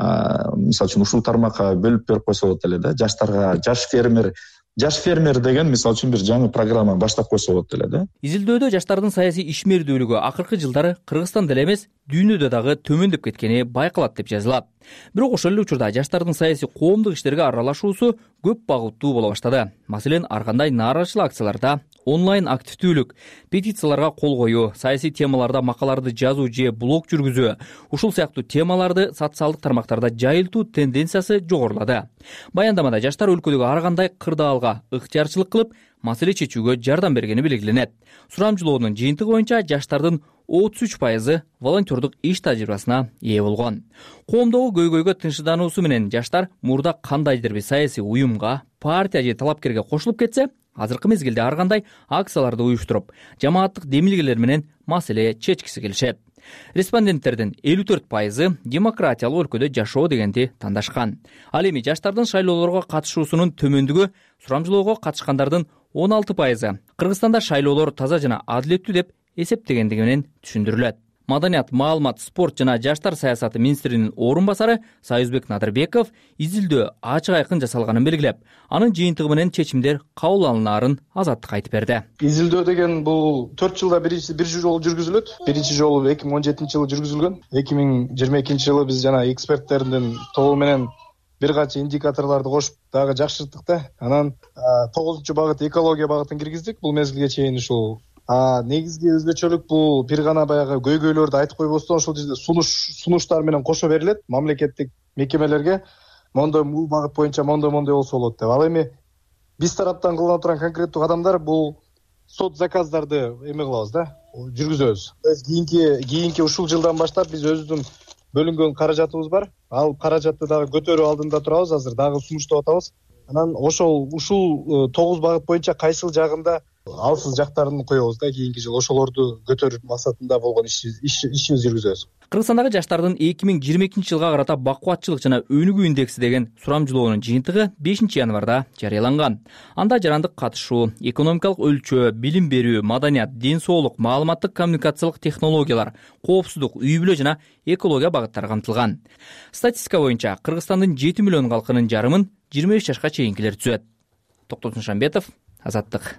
Speaker 5: мисалы үчүн ушул тармакка бөлүп берип койсо болот эле да. Жаштарга жаш фермер Жаш фермер деген мисалы үчүн бир жаңы программа баштап койсо болот эле да.
Speaker 20: Изилдөөдө жаштардын саясий ишмердүүлүгү акыркы жылдары Кыргызстанда эле эмес, дүйнөдө дагы төмөндөп кеткени байкалат деп жазылат. Бирок ошол эле учурда жаштардын саясий коомдук иштерге аралашуусу көп багыттуу боло баштады. Маселен, ар кандай нааразычылык акцияларда, онлайн активдүүлүк, петицияларга кол коюу, саясий темаларда макалаларды жазуу же блог жүргүзүү, ушул сыяктуу темаларды социалдык тармактарда жайылтуу тенденциясы жогорулады. Баяндамада жаштар өлкөдөгү ар кандай кырдаалга ыктыярчылык кылып, маселе чечүүгө жардам бергени белгиленет. Сурамжылоонун жыйынтыгы боюнча жаштардын отуз үч пайызы волонтердук иш тажрыйбасына ээ болгон. Коомдогу көйгөйгө тынчсыздануусу менен жаштар мурда кандайдыр бир саясий уюмга, партия же талапкерге кошулуп кетсе, азыркы мезгилде ар кандай акцияларды уюштуруп, жамааттык демилгелер менен маселе чечкиси келишет. Респонденттердин элүү төрт пайызы демократиялык өлкөдө жашоо дегенди тандашкан. Ал эми жаштардын шайлоолорго катышуусунун төмөндүгү сурамжылоого катышкандардын он алты пайызы Кыргызстанда шайлоолор таза жана адилеттүү деп эсептегендиги менен түшүндүрүлөт. Маданият, маалымат, спорт жана жаштар саясаты министринин орун басары Союзбек Надырбеков изилдөө ачык айкын жасалганын белгилеп, анын жыйынтыгы менен чечимдер кабыл алынаарын Азаттыкка айтып берди.
Speaker 22: Изилдөө деген бул төрт жылда бир жолу жүргүзүлөт. Биринчи жолу эки миң он жетинчи жылы жүргүзүлгөн. эки миң жыйырма экинчи жылы биз жана эксперттердин тобу менен бир канча индикаторлорду кошуп дагы жакшырттык да. Анан тогузунчу багыт экология багытын киргиздик. Бул мезгилге чейин ушул А негизги өзгөчөлүк бул бир гана баягы көйгөйлөрдү айтып койбостон ошол жерде сунуш сунуштар менен кошо берилет мамлекеттик мекемелерге. Мондой бул багыт боюнча мондой мондой болсо болот деп. Ал эми биз тараптан кылына турган конкреттүү кадамдар бул сот заказдарды эме кылабыз да, жүргүзөбүз. Биз кийинки кийинки ушул жылдан баштап биз өзүбүздүн бөлүнгөн каражатыбыз бар. Ал каражатты дагы көтөрүү алдында турабыз, азыр дагы сунуштап атабыз. Анан ошол ушул тогуз багыт боюнча кайсыл жагында алсыз жактарын коебуз да, кийинки жыл ошолорду көтөрүү максатында болгон ишибизди жүргүзөбүз.
Speaker 20: Кыргызстандагы жаштардын эки миң жыйырма экинчи жылга карата бакубатчылык жана өнүгүү индекси деген сурамжылоонун жыйынтыгы бешинчи январда жарыяланган. Анда жарандык катышуу, экономикалык өлчөө, билим берүү, маданият, ден соолук, маалыматтык коммуникациялык технологиялар, коопсуздук, үй бүлө жана экология багыттары камтылган. Статистика боюнча Кыргызстандын жети миллион калкынын жарымын жыйырма беш жашка чейинкилер түзөт. Токтосун Шамбетов, Азаттык.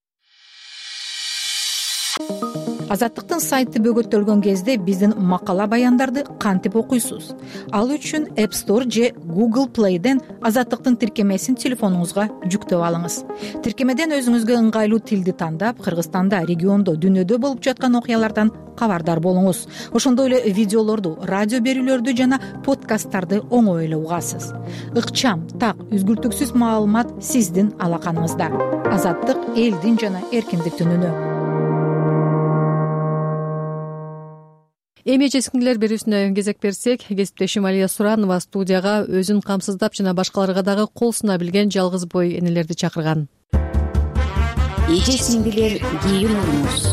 Speaker 16: Азаттыктын сайты бөгөттөлгөн кезде биздин макала баяндарды кантип окуйсуз? Ал үчүн App Store же Google Play'ден Азаттыктын тиркемесин телефонуңузга жүктөп алыңыз. Тиркемеден өзүңүзгө ыңгайлуу тилди тандап, Кыргызстанда, региондо, дүйнөдө болуп жаткан окуялардан кабардар болуңуз. Ошондой эле видеолорду, радио берүүлөрдү жана подкасттарды оңой эле угасыз. Ыкчам, так, үзгүлтүксүз маалымат сиздин алаканыңызда. Азаттык элдин жана эркиндиктин үнү.
Speaker 1: эми эже сиңдилер берүүсүнө кезек берсек, кесиптешим Алия Суранова студияга өзүн камсыздап жана башкаларга дагы кол суна билген жалгыз бой энелерди чакырган.
Speaker 2: Эже сиңдилер кийимиңиз.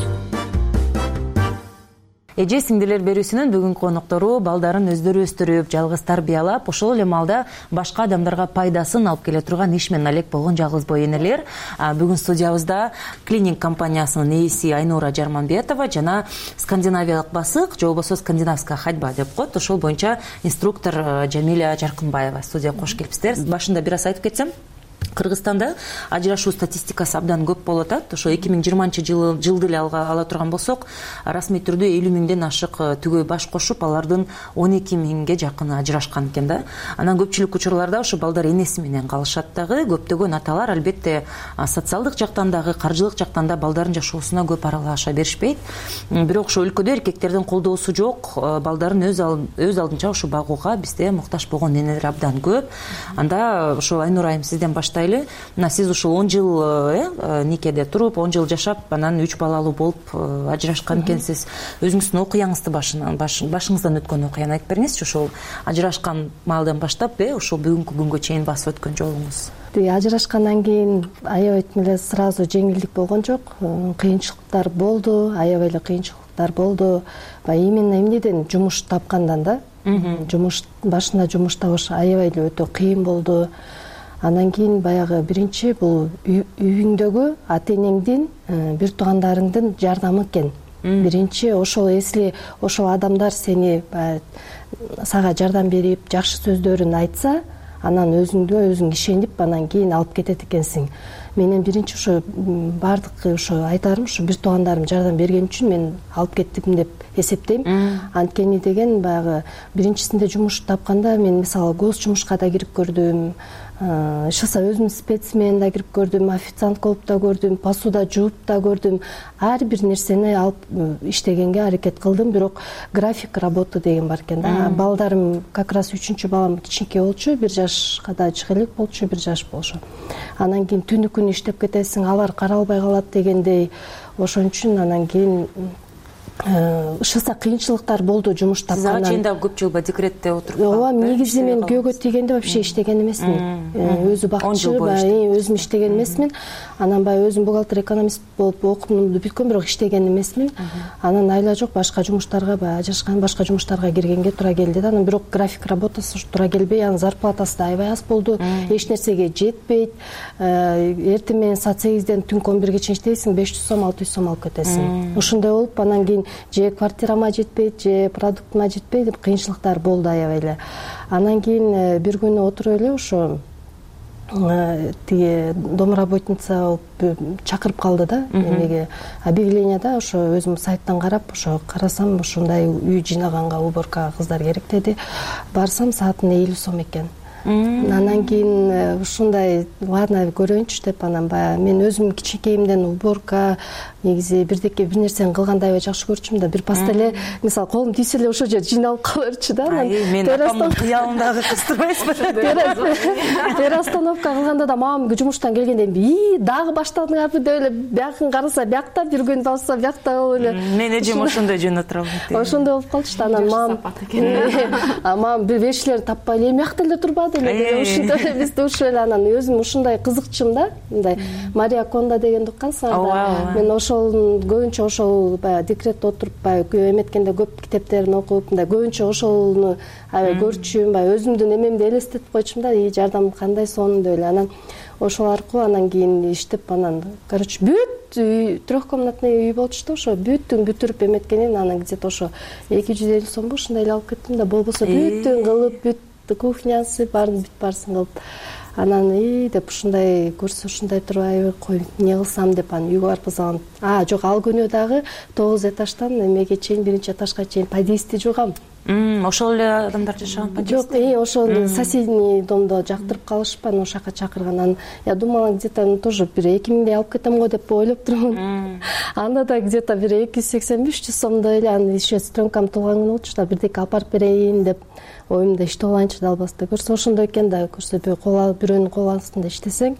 Speaker 2: Эже сиңдилер берүүсүнүн бүгүнкү коноктору балдарын өздөрү өстүрүп, жалгыз тарбиялап, ошол эле маалда башка адамдарга пайдасын алып келе турган иш менен алек болгон жалгыз бой энелер. Бүгүн студиябызда клининг компаниясынын ээси Айнура Жарманбетова жана скандинавиялык басык, же болбосо скандинавская ходьба деп коет, ошол боюнча инструктор Жамиля Жаркынбаева студияга кош келипсиздер. Башында бир аз айтып кетсем, Кыргызстанда ажырашуу статистикасы абдан көп болуп атат. Ошо эки миң жыйырманчы жылды эле ала турган болсок, расмий түрдө элүү миңден ашык түгөй баш кошуп, алардын он эки миңге жакыны ажырашкан экен да. Анан көпчүлүк учурларда ошо балдар энеси менен калышат дагы. Көптөгөн аталар албетте социалдык жактан дагы, каржылык жактан да балдарын жашоосуна көп аралаша беришпейт. Бирок ошо өлкөдө эркектердин колдоосу жок, балдарын өз өз алдынча ошо багууга бизде муктаж болгон энелер абдан көп. Анда ошо Айнура айым сизден баштайлы. Сиз ушул он жыл никеде туруп, он жыл жашап, анан үч балалуу болуп ажырашкан экенсиз. Өзүңүздүн окуяңызды башынан, башыңыздан өткөн окуяны айтып бериңизчи. Ошол ажырашкан маалдан баштап, ошол бүгүнкү күнгө чейин басып өткөн жолуңуз.
Speaker 6: Ажырашкандан кийин аябай эле сразу жеңилдик болгон жок. Кыйынчылыктар болду, аябай эле кыйынчылыктар болду. Именно эмнеден жумуш тапкандан да. Жумуш башында жумуш табыш аябай эле өтө кыйын болду. Анан кийин баягы биринчи бул үйүңдөгү ата энеңдин, бир туугандарыңдын жардамы экен. Биринчи ошол эсли ошол адамдар сени сага жардам берип, жакшы сөздөрүн айтса, анан өзүңдө өзүң ишенип, анан кийин алып кетет экенсиң. Менен биринчи ошо бардык ошо айтарым, ошо бир туугандарым жардам берген үчүн мен алып кеттим деп эсептейм. Анткени деген баягы биринчисинде жумуш тапканда мен мисалы гос жумушка да кирип көрдүм. Ишса өзүм спецмен да кирип көрдүм, официант болуп да көрдүм, посуда жууп да көрдүм. Ар бир нерсени алып иштегенге аракет кылдым, бирок график работы деген бар экен да. Балдарым как раз үчүнчү балам кичинекей болчу, бир жашка да чыга элек болчу, бир жаш болчу. Анан кийин түнү күнү иштеп кетесиң, алар каралбай калат дегендей. Ошон үчүн анан кийин ышса кыйынчылыктар болду жумуш тапкандан.
Speaker 2: Сиз чейин дагы көп жыл декретте отуруп калдыңыз.
Speaker 6: Ооба, негизи мен күйөөгө тийгенде вообще иштеген эмесмин. Өзү бакчы, өзүм иштеген эмесмин. Анан баягы өзүм бухгалтер экономист болуп окуумду бүткөм, бирок иштеген эмесмин. Анан айла жок башка жумуштарга, баягы ажырашкан башка жумуштарга киргенге туура келди да. Анан бирок график работасы туура келбей, анын зарплатасы да аябай аз болду. Эч нерсеге жетпейт. Эртең менен саат сегизден түнкү он бирге чейин иштейсиң, беш жүз сом, алты жүз сом алып кетесиң. Ошондой болуп, анан кийин же квартирама жетпейт, же продуктума жетпейт, кыйынчылыктар болду аябай эле. Анан кийин бир күнү отуруп эле ошо тиги домработница чакырып калды да, эмеге объявленияда ошо өзүм сайттан карап, ошо карасам ошондой үй жыйнаганга уборка кыздар керек деди. Барсам саатына элүү сом экен. Анан кийин ушундай ладно көрөйүнчү деп, анан баягы мен өзүм кичинекейимден уборка негизи бирдеке бир нерсени кылганды аябай жакшы көрчүмүн да. Бир паста эле мисалы колум тийсе эле ошол жер жыйналып кала берчү да.
Speaker 2: Мен апамдын кыялындагы кыздырбайсызбы?
Speaker 6: Переостановка кылганда да мамам жумуштан келгенде и дагы баштадыңарбы деп эле биякын караса, биякта бир күн болсо биякта болуп эле.
Speaker 2: Мен эжем ошондой жөн отура алат.
Speaker 6: Ошондой болуп калчу да. Анан мамам мамам бир беришилерди таппай эле эмиякта эле турбады эле. Ушундай бизде ушул эле. Анан өзүм ушундай кызыкчумун да. Мындай Мария Кондо дегенди уккансыңар. Мен ошол көбүнчө ошол баягы декретте отуруп, баягы эметкенде көп китептерин окуп, мындай көбүнчө ошолну аябай көрчүм, баягы өзүмдүн эмемди элестетип койчумун да, и жардам кандай сонун деп эле. Анан ошол аркылуу анан кийин иштеп, анан короче бүт трехкомнатный үй болчу да, ошо бүттүн бүтүрүп эметкенин анан где-то ошо эки жүз элүү сомго ушундай эле алып кеттим да. Болбосо бүттүн кылып, бүт кухнясы баарын бүт баарысын кылып. Анан и деп ушундай көрсө ушундай турбайбы, кой эмне кылсам деп анан үйгө барып кызганам. А, жок, ал күнү дагы тогуз этаждан эмеге чейин, биринчи этажга чейин подъездди жуугам.
Speaker 2: Ошол эле адамдар жашаган подъезд?
Speaker 6: Жок, и ошол соседний домдо жактырып калышып, анан ошол жака чакырган. Я думала, где-то тоже бир эки миңдей алып кетем го деп ойлоп турмун. Анда да где-то бир эки жүз сексен үч жүз сомдой эле. Анан еще стрёмкам туулган күнү болчу да, бирдеке алып барып берейин деп оюмда иштеп алайынчы да, албаста көрсө ошондой экен да, көрсө кол алып бирөөнүн кол астында иштесең,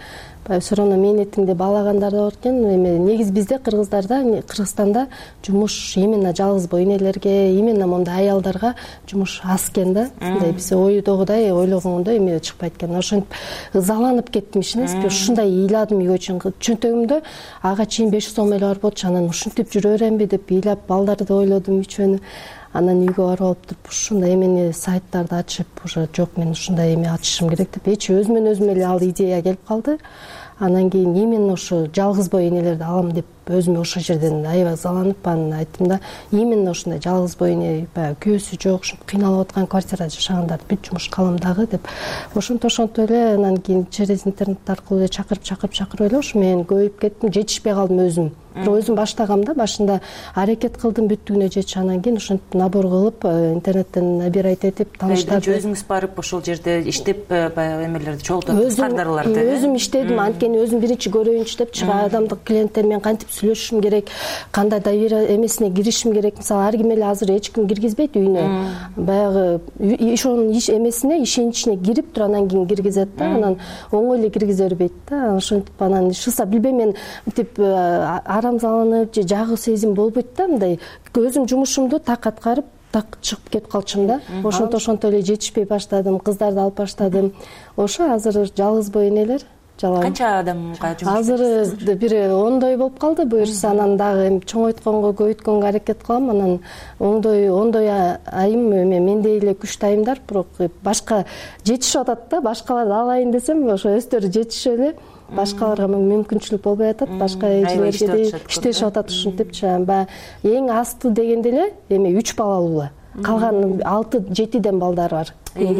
Speaker 6: баягы все равно мээнетиңди баалагандар да бар экен. Эми негизи бизде Кыргыздарда, Кыргызстанда жумуш именно жалгыз боо энелерге, именно мондай аялдарга жумуш аз экен да. Мындай биз ойдогудай, ойлогондой эме чыкпайт экен. Ошентип ызаланып кеттим иш эмеспи. Ушундай ыйладым үйгө чейин. Чөнтөгүмдө ага чейин беш сом эле бар болчу. Анан ушинтип жүрө беремби деп ыйлап, балдарды ойлодум үчөөнү. Анан үйгө барып алып туруп ушундай эмени сайттарды ачып, уже жок мен ушундай эме ачышым керек деп эч өзүмөн өзүмө эле ал идея келип калды. Анан кийин именно ошо жалгыз боо энелерди алам деп өзүмө ошол жерден аябай ызаланып анан айттым да, именно ушундай жалгыз боо эне, баягы күйөөсү жок, ушинтип кыйналып аткан квартирада жашагандарды бүт жумушка алам дагы деп. Ошентип ошентип эле анан кийин через интернет аркылуу эле чакырып чакырып чакырып эле ушу менен көбөйүп кеттим. Жетишпей калдым өзүм. Бирок өзүм баштагам да, башында аракет кылдым бүттүгүнө жетиш. Анан кийин ошентип набор кылып интернеттен набирать этип тааныштарды.
Speaker 2: Өзүңүз барып ошол жерде иштеп баягы эмелерди чогултуп кардарларды.
Speaker 6: Өзүм иштедим, анткени өзүм биринчи көрөйүнчү деп чыга адамдык клиенттер менен кантип сүйлөшүшүм керек, кандай доверие эмесине киришим керек. Мисалы ар ким эле азыр эч ким киргизбейт үйүнө. Баягы ошонун иш эмесине, ишеничине кирип туруп анан кийин киргизет да. Анан оңой эле киргизе бербейт да. Ошентип анан шылса билбейм мен тип арамзаланып же жагуу сезим болбойт да. Мындай өзүм жумушумду так аткарып так чыгып кетип калчумун да. Ошонто ошонто эле жетишпей баштадым, кыздарды алып баштадым. Ошо азыр жалгыз боо энелер
Speaker 2: канча адамга жумуш?
Speaker 6: Азыр бир ондой болуп калды буюрса. Анан дагы чоңойтконго, көбөйткөнгө аракет кылам. Анан оңдой оңдой айым эме мендей эле күчтүү айымдар, бирок башка жетишип атат да. Башкаларды алайын десем ошо өздөрү жетишип эле башкаларга мүмкүнчүлүк болбой атат. Башка эжелерге иштешип атат ушинтипчи. Баягы эң асты дегенде эле эми үч балалуу. Калган алты жетиден балдар бар.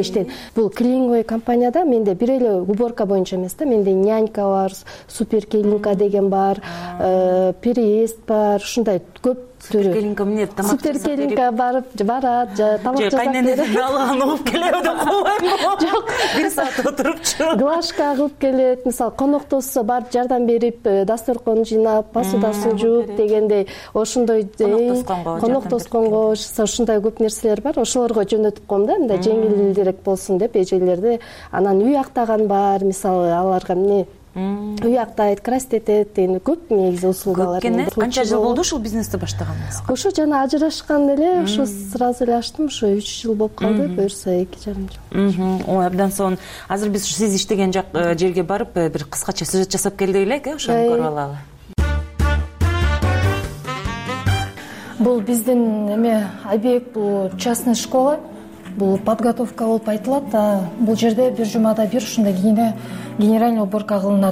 Speaker 6: Бул клининговый компанияда менде бир эле уборка боюнча эмес да. Менде нянька бар, суперкелинка деген бар, переезд бар, ушундай көп түрү.
Speaker 2: Суперкелинка эмне? Тамак
Speaker 6: суперкелинка барып барат, тамак жасап берет.
Speaker 2: Алган угуп келеби деп койбойм. Жок, бир саат отурупчу.
Speaker 6: Глажка кылып келет, мисалы коноктосо барып жардам берип, дасторкон жыйнап, посудасын жууп дегендей, ошондой коноктосконго ушундай көп нерселер бар. Ошолорго жөнөтүп коем да, мындай жеңилирээк болсун деп эжелерди. Анан үй актаган бар, мисалы аларга эмне үй актайт, красить этет деген көп негизи услугалар.
Speaker 2: Канча жыл болду ушул бизнести баштаганыңызга?
Speaker 6: Ошо жана ажырашкан эле, ошо сразу эле ачтым, ошо үч жыл болуп калды, буюрса эки жарым жыл.
Speaker 2: Ой, абдан сонун. Азыр биз сиз иштеген жерге барып бир кыскача сюжет жасап келдик элек, э, ошону көрүп алалы.
Speaker 6: Бул биздин эме объект, бул частная школа. Бул подготовка болуп айтылат. Бул жерде бир жумада бир ушундай генеральный уборка кылынат.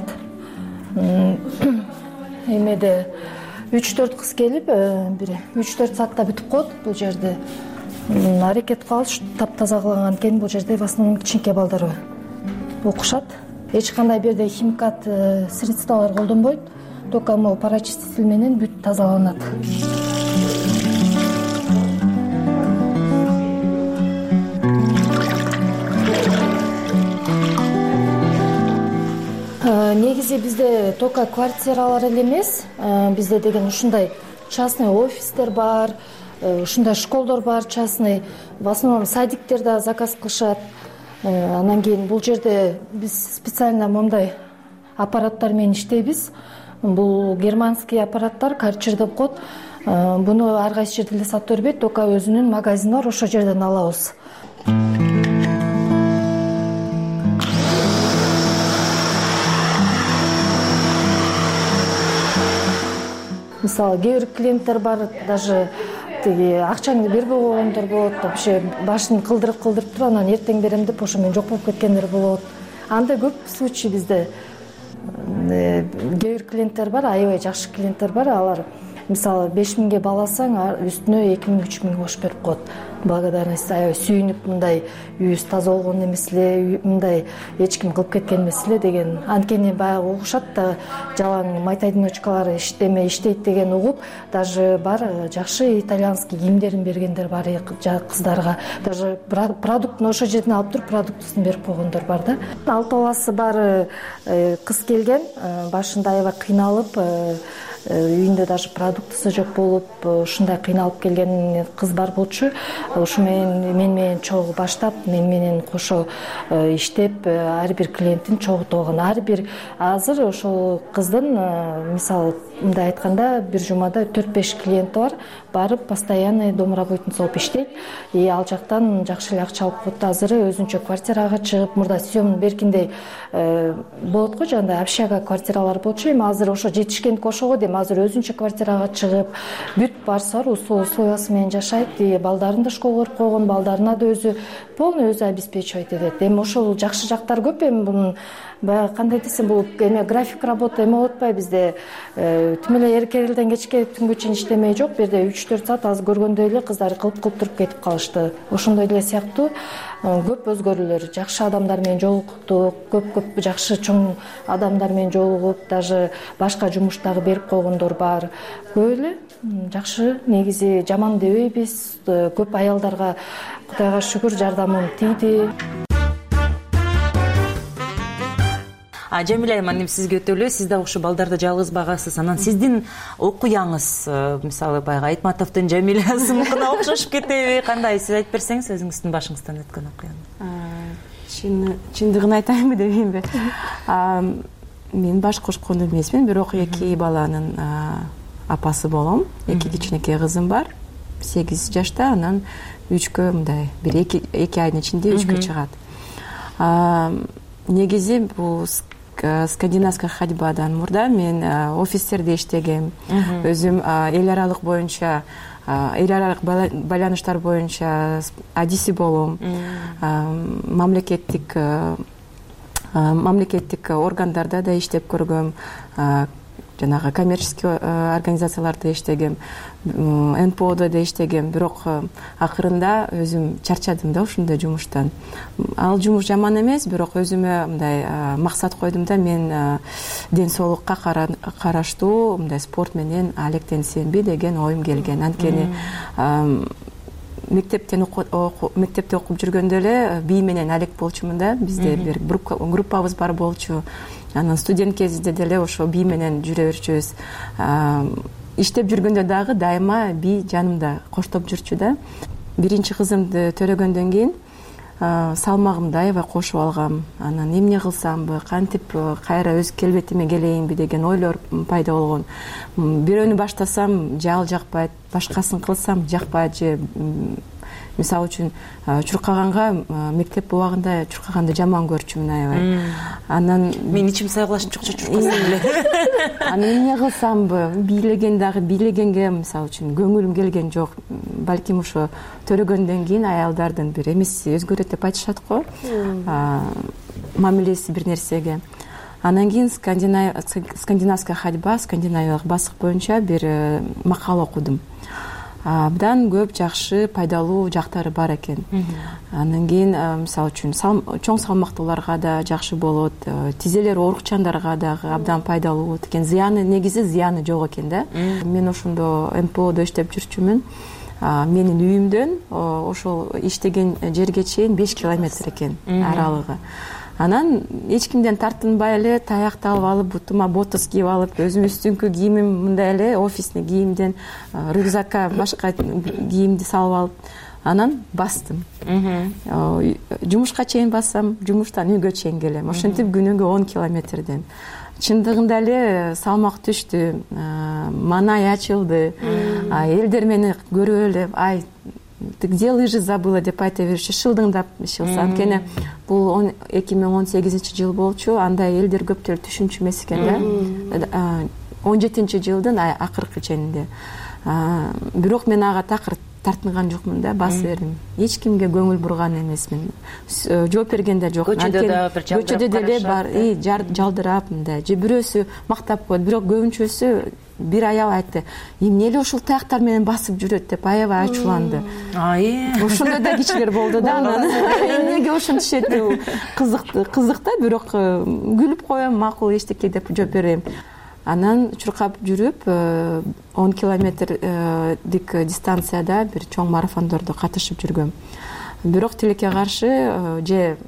Speaker 6: Эмеде үч төрт кыз келип, бир үч төрт саатта бүтүп коет бул жерде. Аракет кылалы таптаза кылган экен. Бул жерде в основном кичинекей балдар окушат. Эч кандай бирде химикат средстволор колдонбойт. Только могу парочиститель менен бүт тазаланат. Негизи бизде только квартиралар эле эмес, бизде деген ушундай частный офистер бар, ушундай школдор бар частный. В основном садиктер да заказ кылышат. Анан кийин бул жерде биз специально мондай аппараттар менен иштейбиз. Бул германский аппараттар, карчер деп коет. Буну ар кайсы жерде эле сатып бербейт, только өзүнүн магазини бар, ошол жерден алабыз. Мисалы, кээ бир клиенттер бар, даже тиги акчаңды бербей койгондор болот, вообще башын кылдырып-кылдырып туруп, анан эртең берем деп ошо менен жок болуп кеткендер болот. Андай көп случай бизде. Кээ бир клиенттер бар, аябай жакшы клиенттер бар, алар мисалы беш миңге баласаң, үстүнө эки миң үч миң кош берип коет. Благодарность аябай сүйүнүп, мындай үйүбүз таза болгон эмес эле, мындай эч ким кылып кеткен эмес эле деген. Анткени баягы угушат да, жалаң майтайдиночкалар иштеме иштейт деген угуп, даже бар жакшы итальянский кийимдерин бергендер бар кыздарга. Даже продуктун ошол жерден алып туруп, продуктусын берип койгондор бар да. Алты баласы бар кыз келген, башында аябай кыйналып, үйүндө даже продуктысы жок болуп ушундай кыйналып келген кыз бар болчу. Ушу менен мен менен чогуу баштап, мен менен кошо иштеп, ар бир клиентин чогултуп алган. Ар бир азыр ошол кыздын мисалы мындай айтканда бир жумада төрт беш клиенти бар, барып постоянный домработница болуп иштейт. И ал жактан жакшы эле акча алып коет. Азыр өзүнчө квартирага чыгып, мурда съем беркиндей болот го, жана общага квартиралар болчу. Эми азыр ошо жетишкендик ошого дейм, азыр өзүнчө квартирага чыгып, бүт барса бар, условиясы менен жашайт. И балдарын да школго берип койгон, балдарына да өзү полный өзү обеспечивать этет. Эми ошол жакшы жактары көп. Эми бунун баягы кандай десем, бул эме график работа эме болуп атпайбы бизде, түм эле эркелден кечке түнгө чейин иштемей жок. Бирде үч төрт саат азыр көргөндөй эле кыздар кылып кылып туруп кетип калышты. Ошондой эле сыяктуу көп өзгөрүүлөр, жакшы адамдар менен жолуктук, көп-көп жакшы чоң адамдар менен жолугуп, даже башка жумуш дагы берип койгондор бар. Көп эле жакшы, негизи жаман дебейбиз. Көп аялдарга Кудайга шүгүр жардамым тийди.
Speaker 2: Жамиля айым, сизге өтөлүү, сиз да ушу балдарды жалгыз багасыз. Анан сиздин окуяңыз, мисалы баягы Айтматовдун Жамилясына окшошуп кетеби? Кандай, сиз айтып берсеңиз өзүңүздүн башыңыздан өткөн окуяны.
Speaker 7: Чындыгын айтайынбы дебейинби? Мен баш кошкон эмесмин, бирок эки баланын апасы болом. Эки кичинекей кызым бар, сегиз жашта, анан үчкө мындай бир эки айдын ичинде үчкө чыгат. Негизи бул скандинавская ходьбадан мурда мен офистерде иштегем. Өзүм эл аралык боюнча, эл аралык байланыштар боюнча адиси болом. Мамлекеттик мамлекеттик органдарда да иштеп көргөм. Жанагы коммерческий организацияларда иштегем, эн пэ о'да да иштегем, бирок акырында өзүм чарчадым да ушундай жумуштан. Ал жумуш жаман эмес, бирок өзүмө мындай максат койдум да, мен ден соолукка караштуу мындай спорт менен алектенсемби деген оюм келген. Анткени мектептен мектепте окуп жүргөндө эле бий менен алек болчумун да. Бизде бир группабыз бар болчу. Анан студент кезинде деле ошо бий менен жүрө берчүбүз. Иштеп жүргөндө дагы дайыма бий жанымда коштоп жүрчү да. Биринчи кызымды төрөгөндөн кийин салмагымды аябай кошуп алгам. Анан эмне кылсамбы, кантип кайра өз келбетиме келейинби деген ойлор пайда болгон. Бирөөнү баштасам же ал жакпайт, башкасын кылсам жакпайт, же мисалы үчүн чуркаганга мектеп убагында чуркаганды жаман көрчүмүн аябай. Анан
Speaker 2: мен ичим сайгылашып чукчу чуркасам эле.
Speaker 7: Анан эмне кылсамбы, бийлеген дагы бийлегенге мисалы үчүн көңүлүм келген жок. Балким ошо төрөгөндөн кийин аялдардын бир эмеси өзгөрөт деп айтышат го. Мамилеси бир нерсеге. Анан кийин скандинавская ходьба, скандинавиялык басык боюнча бир макала окудум. Абдан көп жакшы пайдалуу жактары бар экен. Анан кийин мисалы үчүн чоң салмактууларга да жакшы болот, тизелер оорукчандарга дагы абдан пайдалуу болот экен. Зыяны негизи зыяны жок экен да. Мен ошондо эн пэ о'до иштеп жүрчүмүн. Менин үйүмдөн ошол иштеген жерге чейин беш километр экен аралыгы. Анан эч кимден тартынбай эле таякты алып алып, бутума ботос кийип алып, өзүм үстүңкү кийимим мындай эле офисный кийимден рюкзакка башка кийимди салып алып, анан бастым. Жумушка чейин бассам, жумуштан үйгө чейин келем. Ошентип күнүгө он километрден. Чындыгында эле салмак түштү, маанай ачылды. Элдер мени көрүп эле, ай, ты где лыжи забыла деп айта бериши, шылдыңдап ишилсе. Анткени бул эки миң он сегизинчи жыл болчу, анда элдер көптөр түшүнчү эмес экен да. он жетинчи жылдын акыркы ченинде. Бирок мен ага такыр тартынган жокмун да, басып бердим. Эч кимге көңүл бурган эмесмин. Жооп берген да жок. Көчөдө деле бар, жалдырап мындай. Же бирөөсү мактап коет, бирок көбүнчөсү бир аял айтты, эмне эле ушул таяктар менен басып жүрөт деп аябай ачууланды. Ошондой да кишилер болду да. Эмнеге ошентишет деп кызык да, бирок күлүп коем, макул эчтеке деп жооп берем. Анан чуркап жүрүп он километрдик дистанцияда бир чоң марафондордо катышып жүргөм. Бирок тилекке каршы же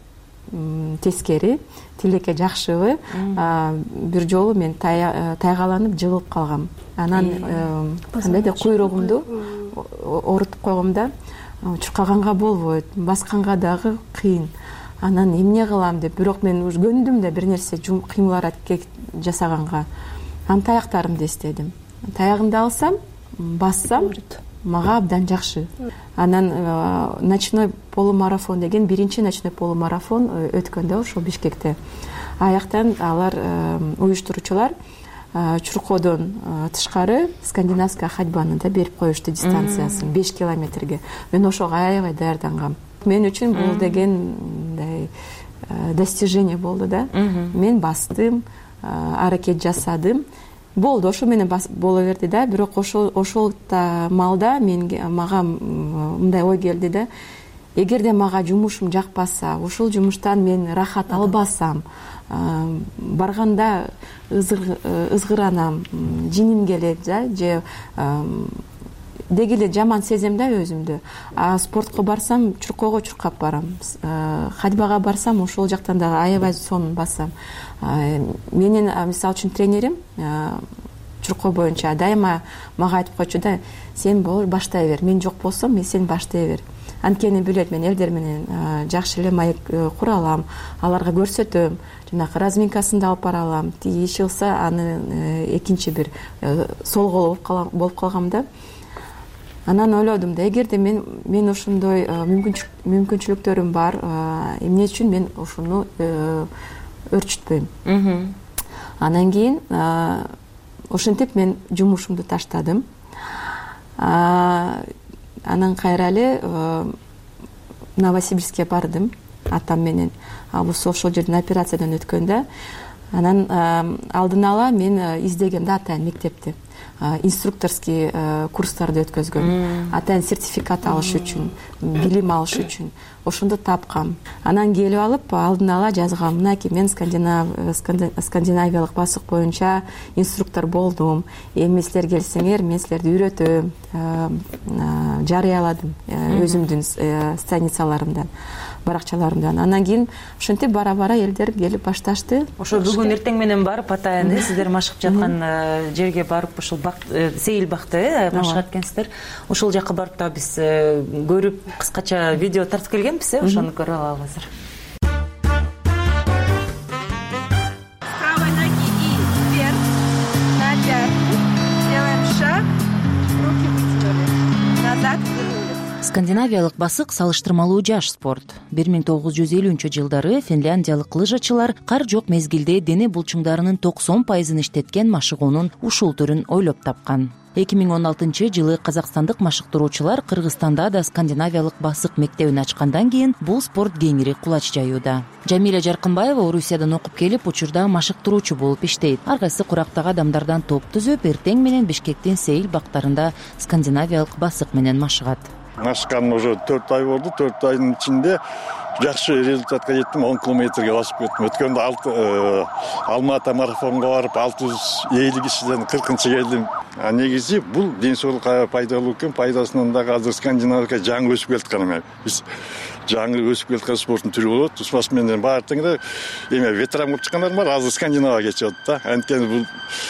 Speaker 7: тескери, тилекке жакшыбы. Бир жолу мен тайгаланып жыгылып калгам. Анан кандайдыр куйругумду оорутуп койгом да, чуркаганга болбойт, басканга дагы кыйын. Анан эмне кылам деп, бирок мен уже көндүм да бир нерсе кыймыл аракет жасаганга. Анан таяктарымды эстедим. Таягымды алсам, бассам, мага абдан жакшы. Анан ночной полумарафон деген биринчи ночной полумарафон өткөн да ошол Бишкекте. Аяктан алар уюштуруучулар Чуркоодон тышкары скандинавская ходьбаны да берип коюшту дистанциясын беш километрге. Мен ошого аябай даярдангам. Мен үчүн бул деген мындай достижение болду да. Мен бастым, аракет жасадым. Болду, ошо менен боло берди да. Бирок ошол ошол маалда мен мага мындай ой келди да. Эгерде мага жумушум жакпаса, ошол жумуштан мен рахат албасам, барганда ызгыранам, жиним келет да, же деги эле жаман сезем да өзүмдү. А спортко барсам, чуркоого чуркап барам. Ходьбага барсам, ошол жактан дагы аябай сонун басам. Менин мисалы үчүн тренерим чуркоо боюнча дайыма мага айтып койчу да, сен баштай бер, мен жок болсом, мен сен баштай бер. Анткени билет, мен элдер менен жакшы эле маек кура алам, аларга көрсөтөм, жанагы разминкасын да алып бара алам. Тиги иш кылса, аны экинчи бир сол кол болуп калгам да. Анан ойлодум да, эгерде мен мен ошондой мүмкүнчүлүктөрүм бар, эмне үчүн мен ошону өрчүтпөйм. Анан кийин ошентип мен жумушумду таштадым. Анан кайра эле Новосибирскке бардым атам менен. Албысы ошол жерден операциядан өткөн да. Анан алдын ала мен издегем да атайын мектепти. Инструкторский курстарды өткөзгөм. Атайын сертификат алыш үчүн, билим алыш үчүн. Ошондо тапкам. Анан келип алып, алдын ала жазгам. Мынакей мен скандинавиялык басык боюнча инструктор болдум. Эми силер келсеңер, мен силерди үйрөтөм. Жарыяладым өзүмдүн страницаларымдан, баракчаларымдан. Анан кийин ошентип бара-бара элдер келип башташты.
Speaker 2: Ошо бүгүн эртең менен барып атайын сиздер машыгып жаткан жерге барып ошол сейил бакты машыгат экенсиздер. Ошол жака барып да биз көрүп кыскача видео тартып келгенбиз, ошону көрүп алалы азыр. Скандинавиялык басык салыштырмалуу жаш спорт. бир миң тогуз жүз элүүнчү жылдары финляндиялык лыжачылар кар жок мезгилде дене булчуңдарынын токсон пайызын иштеткен машыгуунун ушул түрүн ойлоп тапкан. эки миң он алтынчы жылы казакстандык машыктыруучулар Кыргызстанда да скандинавиялык басык мектебин ачкандан кийин бул спорт кеңири кулач жаюуда. Жамиля Жаркынбаева Орусиядан окуп келип, учурда машыктыруучу болуп иштейт. Ар кайсы курактагы адамдардан топ түзүп, эртең менен Бишкектин сейил бактарында скандинавиялык басык менен машыгат.
Speaker 4: Машканым уже төрт ай болду. төрт айдын ичинде жакшы результатка жеттим. он километрге басып кеттим. Өткөндө Алма ата марафонго барып алты жүз элүү кишиден кыркынчы келдим. А негизи бул ден соолукка пайдалуу экен. Пайдасынан дагы азыр Скандинавияга жаңы өсүп келаткан эме. Биз жаңы өсүп келаткан спорттун түрү болот. Спас менен баары теңде эме ветеран болуп чыккандар бар. Азыр Скандинавияга кетип атат да. Анткени бул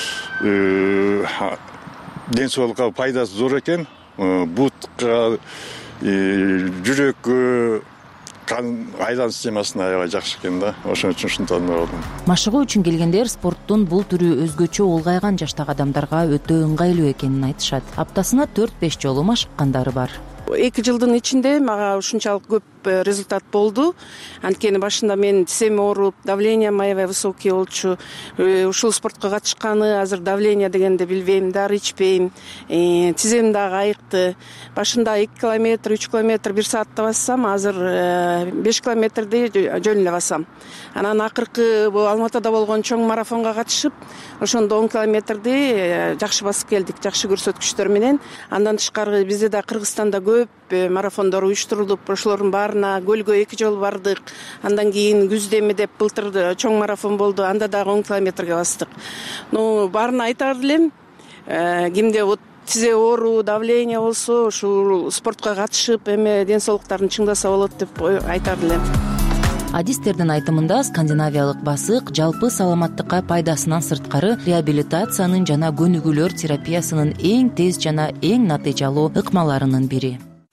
Speaker 4: ден соолукка пайдасы зор экен. Бутка, жүрөккө, кан айлан системасына аябай жакшы экен да. Ошон үчүн ушунтан болдум.
Speaker 2: Машыгуу үчүн келгендер спорттун бул түрү өзгөчө улгайган жаштагы адамдарга өтө ыңгайлуу экенин айтышат. Аптасына төрт беш жолу машыккандары бар.
Speaker 8: эки жылдын ичинде мага ушунчалык көп результат болду. Анткени башында мен тизем ооруп, давлением аябай высокий болчу. Ушул спортко катышканы азыр давление дегенди билбейм, дары ичпейм. Тизем дагы айыкты. Башында эки километр, үч километр бир саатта бассам, азыр беш километрди жөн эле басам. Анан акыркы Алматыда болгон чоң марафонго катышып, ошондо он километрди жакшы басып келдик, жакшы көрсөткүчтөр менен. Андан тышкары бизде да Кыргызстанда көп марафондор уюштурулуп, ошолордун баарына көлгө эки жолу бардык. Андан кийин күздө эме деп былтыр чоң марафон болду, анда дагы он километрге бастык. Ну, баарына айтар элем, кимде вот тизе оору, давление болсо, ушул спортко катышып, эме ден соолуктарын чыңдаса болот деп айтар элем.
Speaker 2: адистердин айтымында скандинавиялык басык жалпы саламаттыкка пайдасынан сырткары реабилитациянын жана көнүгүүлөр терапиясынын эң тез жана эң натыйжалуу ыкмаларынын бири.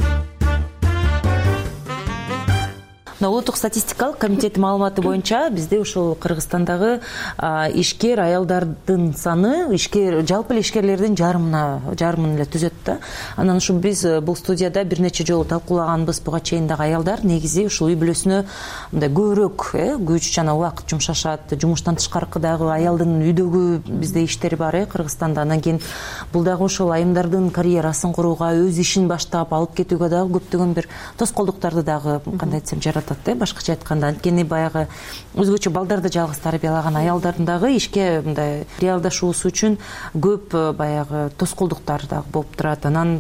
Speaker 2: Улуттук статистикалык комитеттин маалыматы боюнча бизде ушул Кыргызстандагы ишкер аялдардын саны ишкер жалпы эле ишкерлердин жарымына жарымын эле түзөт да. Анан ушу биз бул студияда бир нече жолу талкуулаганбыз. Буга чейин дагы аялдар негизи ушул үй бүлөсүнө мындай көбүрөөк күч жана убакыт жумшашат. Жумуштан тышкаркы дагы аялдын үйдөгү бизде иштери бар э Кыргызстанда. Анан кийин бул дагы ушул айымдардын карьерасын курууга, өз ишин баштап алып кетүүгө дагы көптөгөн бир тоскоолдуктарды дагы кандай десем жаратат. Башкача айтканда, анткени баягы өзгөчө балдарды жалгыз тарбиялаган аялдардын дагы ишке мындай реалдашуусу үчүн көп баягы тоскоолдуктар дагы болуп турат. Анан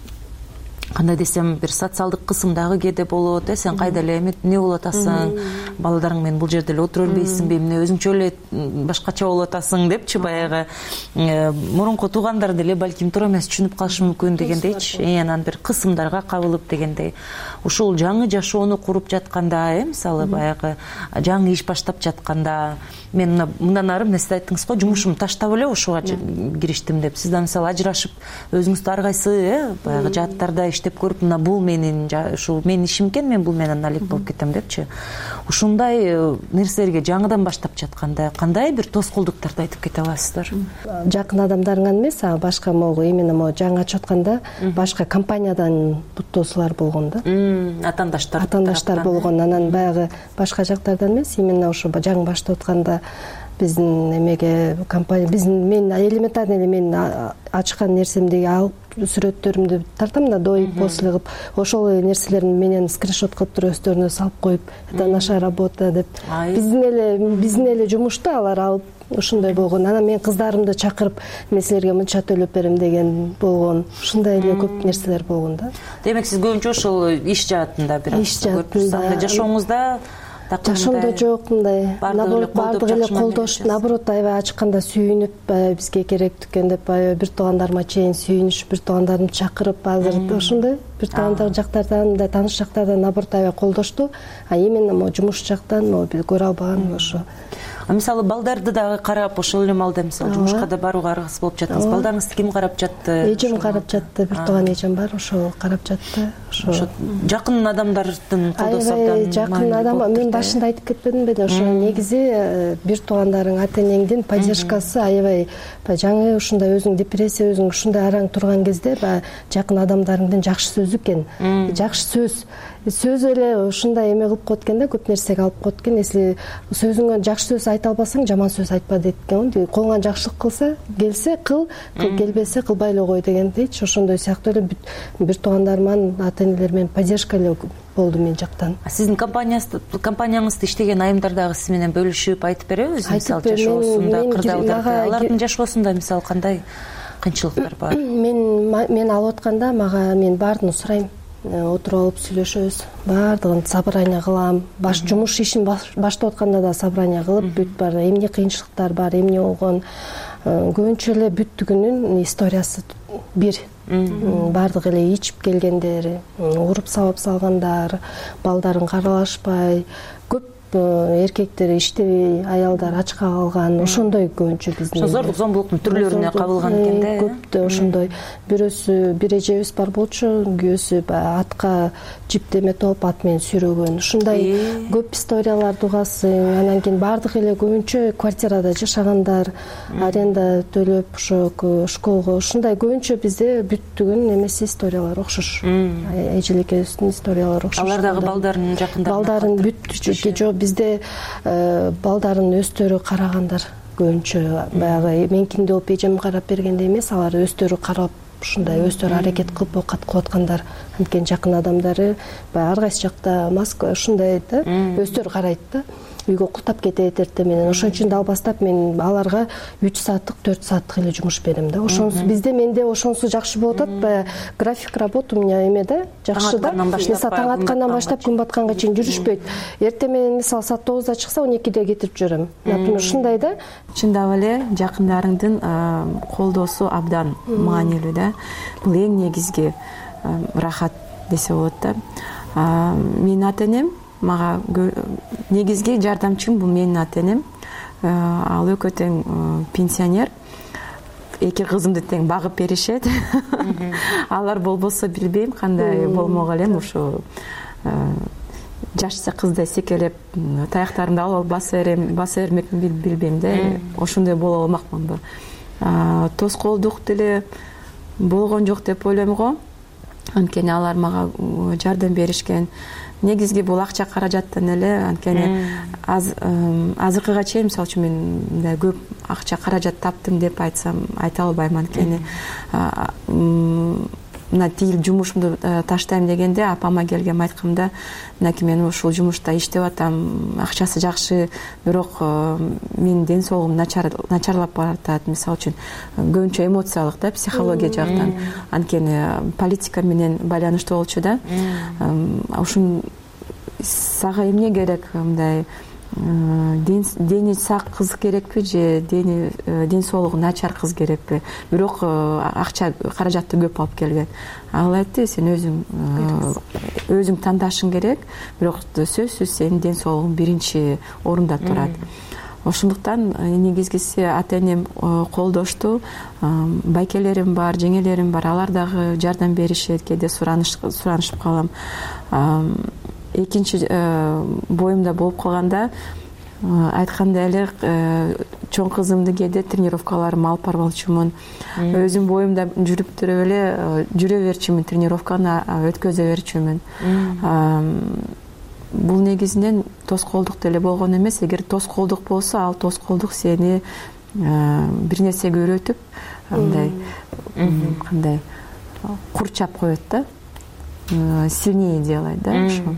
Speaker 2: кандай десем бир социалдык кысым дагы кээде болот. Э сен кайда эле эмне болуп атасың? Балдарың менен бул жерде эле отура бербейсиңби? Эмне өзүңчө эле башкача болуп атасың депчи баягы мурунку туугандар деле балким туура эмес түшүнүп калышы мүмкүн дегендейчи. Анан бир кысымдарга кабылып дегендей. Ушул жаңы жашоону куруп жатканда, э мисалы баягы жаңы иш баштап жатканда мен мындан ары сиз айттыңыз го, жумушумду таштап эле ушуга кириштим деп. Сиз да мисалы ажырашып өзүңүздү ар кайсы э баягы жааттарда иштеп көрүп, мына бул менин ушул менин ишим экен, мен бул менен алек болуп кетем депчи. Ушундай нерселерге жаңыдан баштап жатканда кандай бир тоскоолдуктарды айтып кете аласыздар?
Speaker 6: Жакын адамдарыңан эмес, а башка могу именно могу жаңы ачып атканда башка компаниядан буттоосулар болгон да.
Speaker 2: Атандаштар.
Speaker 6: Атандаштар болгон. Анан баягы башка жактардан эмес, именно ошо жаңы баштап атканда биздин эмеге компания биздин мен элементарный эле мен ачкан нерсемдеги алып сүрөттөрүмдү тартам да доп после кылып, ошол нерселерин менен скриншот кылып туруп өздөрүнө салып коюп, это наша работа деп. Биздин эле биздин эле жумушту алар алып ушундай болгон. Анан мен кыздарымды чакырып, мен силерге мынча төлөп берем деген болгон. Ушундай эле көп нерселер болгон да.
Speaker 2: Демек сиз көбүнчө ошол иш жаатында бир
Speaker 6: иш жаатында
Speaker 2: жашооңузда
Speaker 6: жашоомдо жок мындай наоборот баардыгы эле колдош, наоборот аябай ачканда сүйүнүп бизге керек түкөн деп бир туугандарыма чейин сүйүнүшүп, бир туугандарымды чакырып азыр ошондой бир туугандагы жактардан мындай тааныш жактардан наоборот аябай колдошту. А именно могу жумуш жактан могу бир көрө албаган ошо.
Speaker 2: А мисалы балдарды дагы карап, ошол эле маалда мисалы жумушка да барууга аргасыз болуп жаттыңыз. Балдарыңызды ким карап жатты?
Speaker 6: Эжем карап жатты, бир тууган эжем бар, ошол карап жатты.
Speaker 2: Ошо жакын адамдардын колдоосу абдан
Speaker 6: жакын адам. Мен башында айтып кетпедим беле, ошо негизи бир туугандарың, ата-энеңдин поддержкасы аябай жаңы ушундай өзүң депрессия, өзүң ушундай араң турган кезде жакын адамдарыңдын жакшы сөзү экен. Жакшы сөз сөз эле ушундай эме кылып коет экен да, көп нерсеге алып коет экен. Если сөзүңө жакшы сөз айта албасаң, жаман сөз айтпа дейт экен. Колуңан жакшылык кылса, келсе кыл, келбесе кылбай эле кой дегендейчи. Ошондой сыяктуу эле бир туугандарыман, ата-энелер менен поддержка эле болду мен жактан.
Speaker 2: Сиздин компанияңызда иштеген айымдар дагы сиз менен бөлүшүп айтып беребиз? Мисалы жашоосунда кырдаалдар, алардын жашоосунда мисалы кандай кыйынчылыктар бар?
Speaker 6: Мен мен алып атканда мага мен баардыгын сурайм. Отуруп алып сүйлөшөбүз, баардыгын собрание кылам. Баш жумуш ишин баштап атканда да собрание кылып, бүт бар, эмне кыйынчылыктар бар, эмне болгон. Көбүнчө эле бүттүгүнүн историясы бир. Баардыгы эле ичип келгендер, уруп сабап салгандар, балдарын каралашпай, көп эркектер иштебей, аялдар ачка калган, ошондой көбүнчө биздин.
Speaker 2: Зордук зомбулуктун түрлөрүнө кабылган экен да.
Speaker 6: Көптө ошондой. Бирөөсү бир эжебиз бар болчу, күйөөсү атка жиптеме топ ат менен сүйрөгөн. Ушундай көп историяларды угасың. Анан кийин баардыгы эле көбүнчө квартирада жашагандар, аренда төлөп ошо школго. Ушундай көбүнчө бизде бүттүгүн эмеси историялар окшош. Эжеликебиздин историялары окшош.
Speaker 2: Алар дагы балдарын жакында.
Speaker 6: Балдарын бүт жок бизде балдарын өздөрү карагандар көбүнчө. Баягы менкинде болуп эжем карап бергенде эмес, алар өздөрү карап ушундай өздөрү аракет кылып оокат кылып аткандар. Анткени жакын адамдары баягы ар кайсы жакта Москва ушундай да, өздөрү карайт да. Үйгө куттап кетет эртең менен. Ошон үчүн дал бастап мен аларга үч сааттык, төрт сааттык эле жумуш берем да. Ошонусу бизде менде ошонусу жакшы болуп атат. Баягы график работы у меня эме да, жакшы да. Мисалы таң аткандан баштап күн батканга чейин жүрүшпөйт. Эртең менен мисалы саат тогузда чыкса, он экиде кетирип жүрөм. Например, ушундай да.
Speaker 7: Чындап эле жакындарыңдын колдоосу абдан маанилүү да. Бул эң негизги рахат десе болот да. Менин ата-энем мага негизги жардамчым бул менин ата энем. Ал экөө тең пенсионер. Эки кызымды тең багып беришет. Алар болбосо билбейм кандай болмок элем. Ушу жашса кыздай секелеп таяктарымды алып алып баса берем, баса бермекмин билбейм да. Ошондой боло алмакмынбы. Тоскоолдук деле болгон жок деп ойлойм го. Анткени алар мага жардам беришкен. Негизги бул акча каражаттан эле, анткени азыркыга чейин мисалы үчүн мен мындай көп акча каражат таптым деп айтсам айта албайм. Анткени мына тигил жумушумду таштайм дегенде апама келгем айткамда, мынакей мен ушул жумушта иштеп атам, акчасы жакшы, бирок менин ден соолугум начарлап баратат. Мисалы үчүн көбүнчө эмоциялык да, психология жактан. Анткени политика менен байланыштуу болчу да. Ушун сага эмне керек, мындай дени сак кыз керекпи же дени ден соолугу начар кыз керекпи? Бирок акча каражатты көп алып келген. Ал айтты, сен өзүң өзүң тандашың керек, бирок сөзсүз сенин ден соолугуң биринчи орунда турат. Ошондуктан негизгиси ата энем колдошту. Байкелерим бар, жеңелерим бар, алар дагы жардам беришет, кээде суранышып калам. Экинчи боюмда болуп калганда айткандай эле чоң кызымды кээде тренировкаларыма алып барып алчумун. Өзүм боюмда жүрүп туруп эле жүрө берчүмүн, тренировканы өткөзө берчүмүн. Бул негизинен тоскоолдук деле болгон эмес. Эгер тоскоолдук болсо, ал тоскоолдук сени бир нерсеге үйрөтүп, мындай кандай курчап коет да, сильнее делать да. Ошо.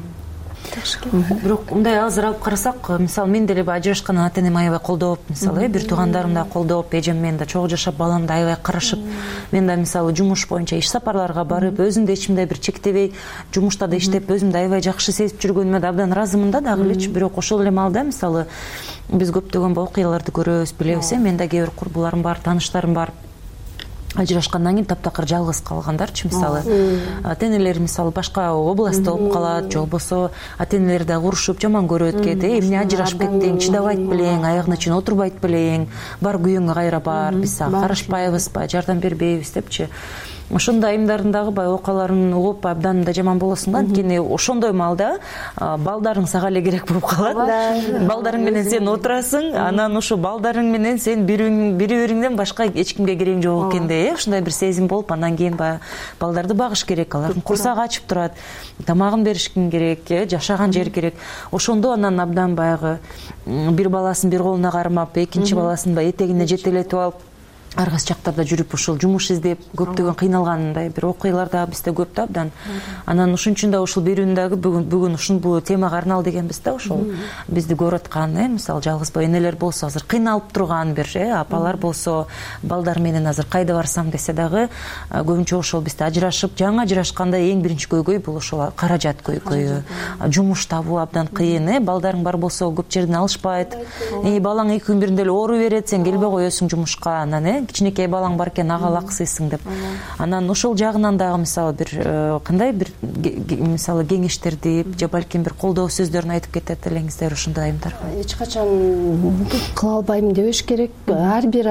Speaker 2: Бирок мындай азыр алып карасак, мисалы мен деле ажырашкандан ата энем аябай колдоп, мисалы бир туугандарым да колдоп, эжем менен да чогуу жашап, баламды аябай карашып, мен да мисалы жумуш боюнча иш сапарларга барып, өзүмдү эчимде бир чектебей, жумушта да иштеп, өзүмдү аябай жакшы сезип жүргөнүмө да абдан ыраазымын да дагы элечи. Бирок ошол эле маалда мисалы биз көптөгөн окуяларды көрөбүз, билебиз. Менде кээ бир курбуларым бар, тааныштарым бар. Ажырашкандан кийин таптакыр жалгыз калгандарчы, мисалы ата энелер мисалы башка областта болуп калат, же болбосо ата энелер да урушуп жаман көрөт кээде. Эмне ажырашып кеттиң, чыдабайт белең, аягыңдын үчүн отурбайт белең, бар күйөөңө кайра бар, биз сага карашпайбызбы, жардам бербейбиз депчи. Ошондой айымдардын дагы баягы окуяларын угуп абдан да жаман болосуң да. Анткени ошондой маалда балдарың сага эле керек болуп калат. Балдарың менен сен отурасың, анан ошо балдарың менен сен бири-бириңден башка эч кимге керең жок экенде, э, ошондой бир сезим болуп, андан кийин баягы балдарды багыш керек, алардын курсагы ачып турат, тамагын беришкин керек, жашаган жер керек. Ошондо анан абдан баягы бир баласын бир колуна кармап, экинчи баласын баягы этегине жетелетип алып, ар кайсы жактарда жүрүп ушул жумуш издеп көптөгөн кыйналгандай бир окуялар да бизде көп да абдан. Анан ошон үчүн да ушул берүүнү дагы бүгүн бүгүн ушул темага арнал дегенбиз да. Ошол бизди көрүп аткан, э, мисалы жалгыз бой энелер болсо, азыр кыйналып турган бир э апалар болсо, балдар менен азыр кайда барсам десе дагы көбүнчө ошол бизде ажырашып, жаңы ажырашканда эң биринчи көйгөй бул ошол каражат көйгөйү. Жумуш табуу абдан кыйын, э, балдарың бар болсо көп жерден алышпайт. Э, балаң эки күн биринде эле оору берет, сен келбей коесуң жумушка, анан э кичинекей балаң бар экен, ага лаксыйсың деп. Анан ошол жагынан дагы мисалы бир кандай бир мисалы кеңештерди же балким бир колдоо сөздөрүн айтып кетет элеңиздер ошондой айымдар?
Speaker 6: Эч качан кыла албайм дебеш керек. Ар бир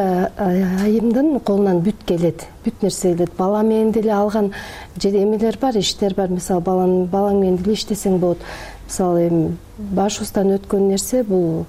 Speaker 6: айымдын колунан бүт келет, бүт нерсе келет. Бала менен деле алган же эмелер бар, иштер бар. Мисалы балаң балаң менен деле иштесең болот. Мисалы эми башыбыздан өткөн нерсе бул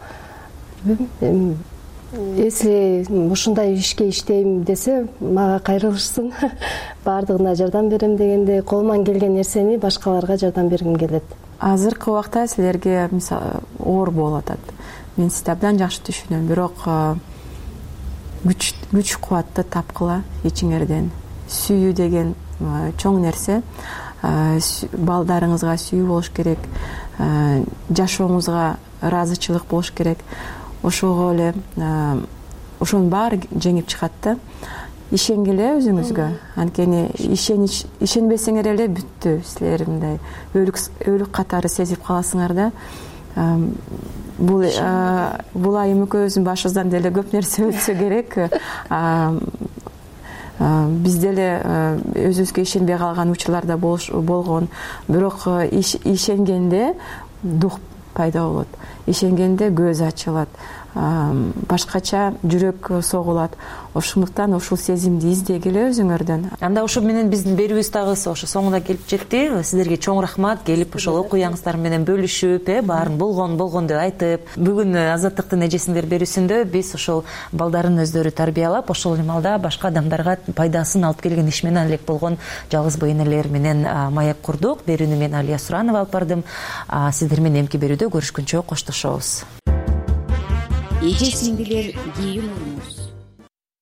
Speaker 6: если ушундай ишке иштейм десе мага кайрылышсын, баардыгына жардам берем дегенде колуман келген нерсени башкаларга жардам бергим келет.
Speaker 7: Азыркы убакта силерге мисалы оор болуп атат. Мен сизди абдан жакшы түшүнөм, бирок күч күч кубатты тапкыла ичиңерден. Сүйүү деген чоң нерсе. Балдарыңызга сүйүү болуш керек, жашооңузга ыраазычылык болуш керек. Ошого эле ошонун баары жеңип чыгат да. Ишенгиле өзүңүзгө. Анткени ишенич ишенбесеңер эле бүттү. Силер мындай өлүк өлүк катары сезип каласыңар да. Бул бул айым экөөбүздүн башыбыздан деле көп нерсе өтсө керек. Биз деле өзүбүзгө ишенбей калган учурлар да болгон. Бирок ишенгенде дух пайда болот, ишенгенде көз ачылат, башкача жүрөк согулат. Ошондуктан ушул сезимди издегиле өзүңөрдөн.
Speaker 2: Анда ушу менен биздин берүүбүз дагы ошо соңуна келип жетти. Сиздерге чоң рахмат, келип ошол окуяңыздар менен бөлүшүп, э баарын болгон болгон деп айтып, бүгүн Азаттыктын эжесиңдер берүүсүндө биз ошол балдарын өздөрү тарбиялап, ошол эле маалда башка адамдарга пайдасын алып келген иш менен алек болгон жалгыз бой энелер менен маек курдук. Берүүнү мен Алия Суранова алып бардым. Сиздер менен эмки берүүдө көрүшкүнчө коштошобуз.
Speaker 10: Эже сиңдилер, кийин